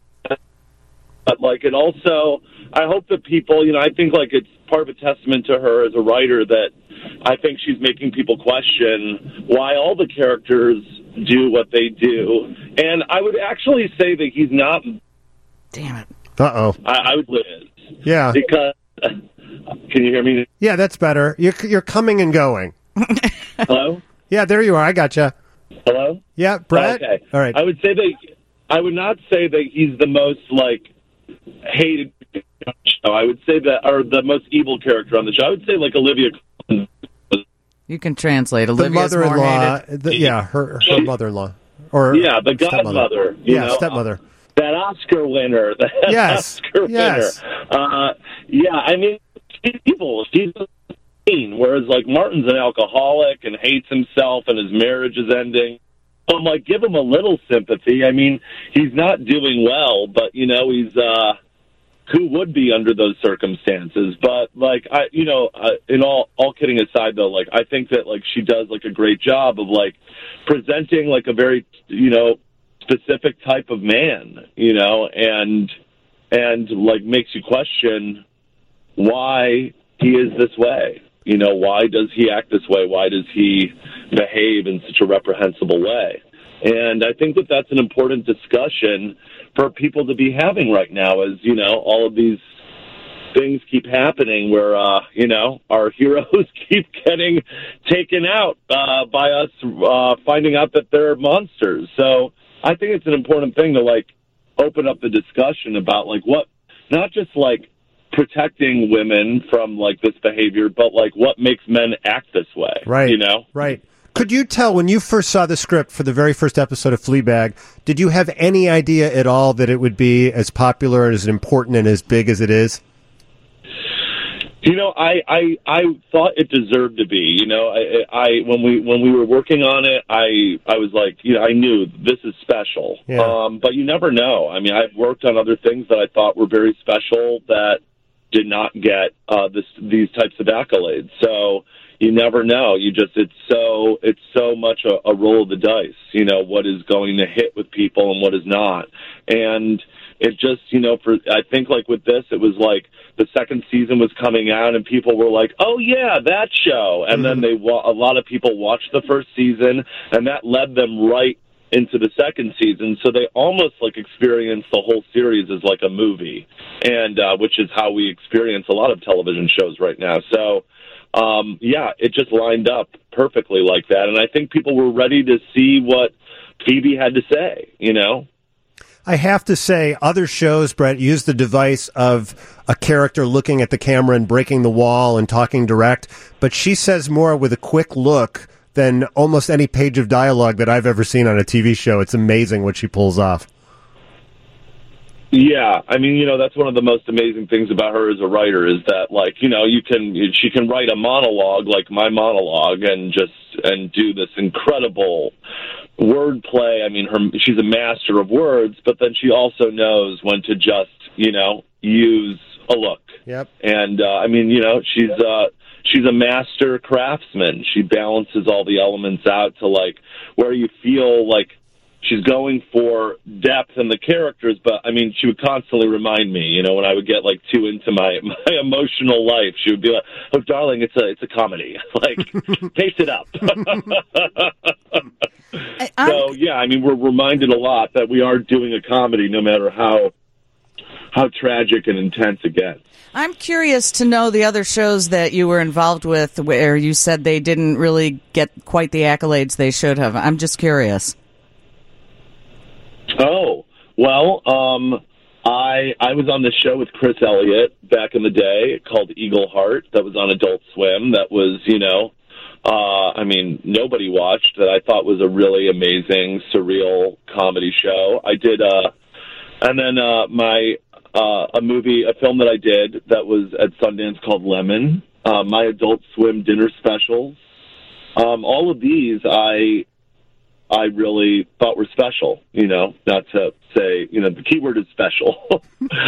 [SPEAKER 11] but, and also, I hope that people, I think, it's part of a testament to her as a writer that I think she's making people question why all the characters do what they do. And I would actually say that he's not.
[SPEAKER 1] Damn it.
[SPEAKER 2] Uh-oh.
[SPEAKER 11] I would live.
[SPEAKER 2] Yeah.
[SPEAKER 11] Because, can you hear me?
[SPEAKER 2] Yeah, that's better. You're coming and going.
[SPEAKER 11] Hello?
[SPEAKER 2] Yeah, there you are. I gotcha.
[SPEAKER 11] Hello?
[SPEAKER 2] Yeah, Brett?
[SPEAKER 11] Okay.
[SPEAKER 2] All right.
[SPEAKER 11] I would not say that he's the most, hated show. I would say that, or the most evil character on the show. I would say, Olivia.
[SPEAKER 1] You can translate.
[SPEAKER 2] The
[SPEAKER 1] Olivia's
[SPEAKER 2] mother-in-law.
[SPEAKER 1] more hated.
[SPEAKER 2] Her mother-in-law. Or
[SPEAKER 11] the godmother.
[SPEAKER 2] Stepmother.
[SPEAKER 11] That Oscar winner. Oscar winner. I mean, she's evil. She's mean. Whereas, Martin's an alcoholic and hates himself and his marriage is ending. I'm give him a little sympathy. I mean, he's not doing well, but, he's, who would be under those circumstances? But, in all kidding aside, though, I think that, she does, a great job of, presenting, a very, specific type of man, and makes you question why he is this way. Why does he act this way? Why does he behave in such a reprehensible way? And I think that that's an important discussion for people to be having right now as, all of these things keep happening where, our heroes keep getting taken out by us finding out that they're monsters. So I think it's an important thing to, open up the discussion about, what, not just, protecting women from this behavior, but what makes men act this way?
[SPEAKER 2] Right. Right. Could you tell when you first saw the script for the very first episode of Fleabag, did you have any idea at all that it would be as popular and as important and as big as it is?
[SPEAKER 11] I thought it deserved to be. When we were working on it, I was I knew this is special.
[SPEAKER 2] Yeah.
[SPEAKER 11] But you never know. I mean, I've worked on other things that I thought were very special that did not get these types of accolades. So you never know. It's so much a roll of the dice. What is going to hit with people and what is not. And it just, I think like with this, it was like the second season was coming out and people were like, oh yeah, that show. And then a lot of people watched the first season and that led them right into the second season. So they almost like experienced the whole series as like a movie, and which is how we experience a lot of television shows right now. So, it just lined up perfectly like that. And I think people were ready to see what Phoebe had to say,
[SPEAKER 2] I have to say, other shows, Brett, use the device of a character looking at the camera and breaking the wall and talking direct, but she says more with a quick look than almost any page of dialogue that I've ever seen on a TV show. It's amazing what she pulls off.
[SPEAKER 11] Yeah, I mean, that's one of the most amazing things about her as a writer is that, like, she can write a monologue like my monologue and do this incredible wordplay. I mean, she's a master of words, but then she also knows when to just, use a look.
[SPEAKER 2] Yep.
[SPEAKER 11] And she's a master craftsman. She balances all the elements out to like where you feel like she's going for depth in the characters, but I mean, she would constantly remind me, when I would get like too into my emotional life, she would be like, "Oh, darling, it's a comedy. Like, pace it up." So yeah, I mean, we're reminded a lot that we are doing a comedy, no matter how tragic and intense it gets.
[SPEAKER 1] I'm curious to know the other shows that you were involved with where you said they didn't really get quite the accolades they should have. I'm just curious.
[SPEAKER 11] Oh, well, I was on the show with Chris Elliott back in the day called Eagle Heart. That was on Adult Swim. That was, nobody watched, that I thought was a really amazing, surreal comedy show. I did, and then a film that I did that was at Sundance called Lemon, my Adult Swim dinner specials. All of these I really thought were special, not to say, the key word is special.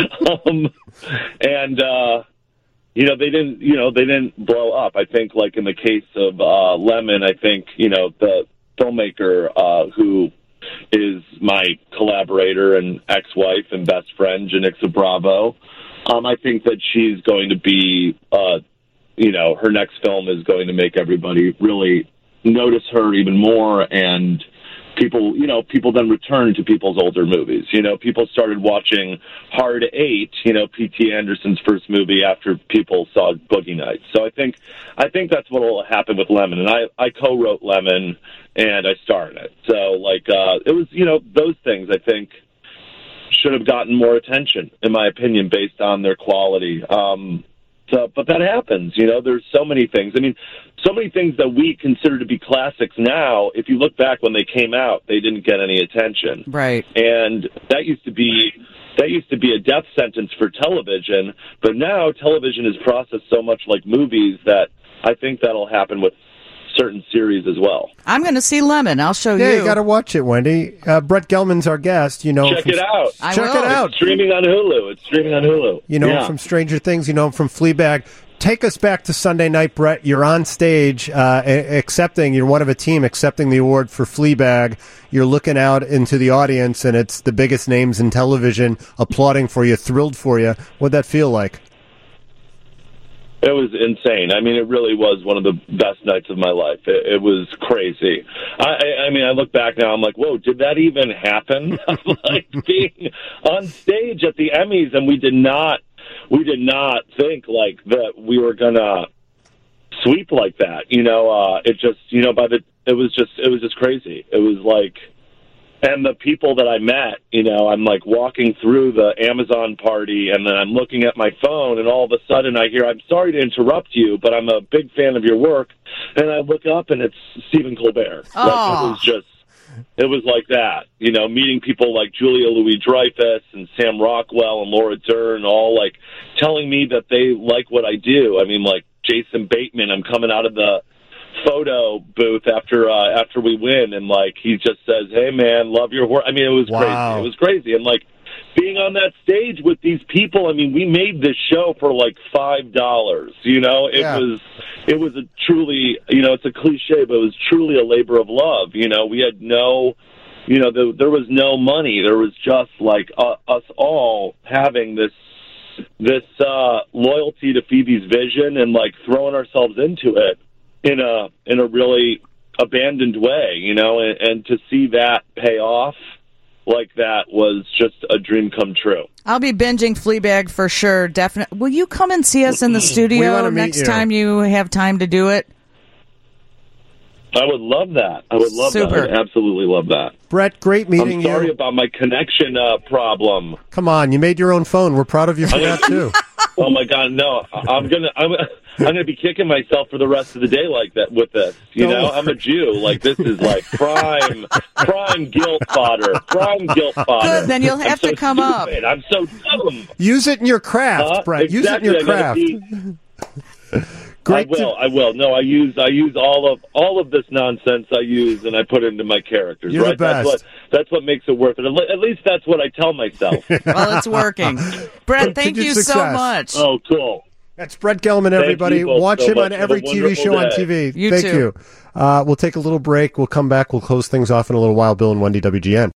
[SPEAKER 11] They didn't blow up. I think like in the case of Lemon, I think, the filmmaker who is my collaborator and ex-wife and best friend, Janixa Bravo. I think that she's going to be, her next film is going to make everybody really notice her even more, and people then return to people's older movies. People started watching Hard Eight, P.T. Anderson's first movie, after people saw Boogie Nights. So I think that's what will happen with Lemon. And I co-wrote Lemon, and I star in it. So, it was, those things I think should have gotten more attention, in my opinion, based on their quality. But that happens, there's so many things. I mean, so many things that we consider to be classics now, if you look back when they came out, they didn't get any attention.
[SPEAKER 1] Right.
[SPEAKER 11] And that used to be a death sentence for television, but now television is processed so much like movies that I think that'll happen with certain series as well.
[SPEAKER 1] I'm going to see Lemon. I'll show you.
[SPEAKER 2] Yeah, you got to watch it, Wendy. Brett Gelman's our guest.
[SPEAKER 11] Check it out.
[SPEAKER 2] Check it out.
[SPEAKER 11] It's streaming on Hulu.
[SPEAKER 2] You know him from Stranger Things. You know him from Fleabag. Take us back to Sunday night, Brett. You're on stage you're one of a team accepting the award for Fleabag. You're looking out into the audience, and it's the biggest names in television applauding for you, thrilled for you. What'd that feel like?
[SPEAKER 11] It was insane. I mean, it really was one of the best nights of my life. It was crazy. I mean, I look back now, I'm like, whoa, did that even happen? Like being on stage at the Emmys, and we did not think like that we were gonna sweep like that. It was just crazy. It was like, and the people that I met, I'm like walking through the Amazon party, and then I'm looking at my phone, and all of a sudden I hear, "I'm sorry to interrupt you, but I'm a big fan of your work." And I look up, and it's Stephen Colbert.
[SPEAKER 1] Oh.
[SPEAKER 11] It was like that, meeting people like Julia Louis-Dreyfus and Sam Rockwell and Laura Dern, all like telling me that they like what I do. I mean, like Jason Bateman, I'm coming out of the photo booth after we win, and like he just says, "Hey man, love your work." I mean, it was crazy. It was crazy, and like being on that stage with these people. I mean, we made this show for like $5. It was a truly, it's a cliche, but it was truly a labor of love. We had no there was no money. There was just like us all having this loyalty to Phoebe's vision and like throwing ourselves into it in a really abandoned way, and to see that pay off like that was just a dream come true.
[SPEAKER 1] I'll be binging Fleabag for sure. Definitely. Will you come and see us in the studio next time you have time to do it?
[SPEAKER 11] I would love that. I would love that. I would absolutely love that.
[SPEAKER 2] Brett, great meeting you.
[SPEAKER 11] I'm sorry about my connection problem.
[SPEAKER 2] Come on, you made your own phone. We're proud of you for that too.
[SPEAKER 11] Oh my God, no! I'm gonna be kicking myself for the rest of the day like that with this. I'm a Jew. Like this is like prime guilt fodder. Prime guilt fodder.
[SPEAKER 1] Good, then you'll have to come up.
[SPEAKER 11] I'm so dumb.
[SPEAKER 2] Use it in your craft, Brett.
[SPEAKER 11] Exactly.
[SPEAKER 2] Use it in your craft.
[SPEAKER 11] I will. No, I use all of this nonsense I use and I put into my characters.
[SPEAKER 2] You're
[SPEAKER 11] right?
[SPEAKER 2] the best.
[SPEAKER 11] That's what makes it worth it. At least that's what I tell myself.
[SPEAKER 1] Well, it's working. Brett, thank you so much.
[SPEAKER 11] Oh, cool.
[SPEAKER 2] That's Brett Gelman, everybody. Watch him on every TV show on TV.
[SPEAKER 1] You
[SPEAKER 2] Thank
[SPEAKER 1] too.
[SPEAKER 2] you. We'll take a little break. We'll come back. We'll close things off in a little while. Bill and Wendy, WGN.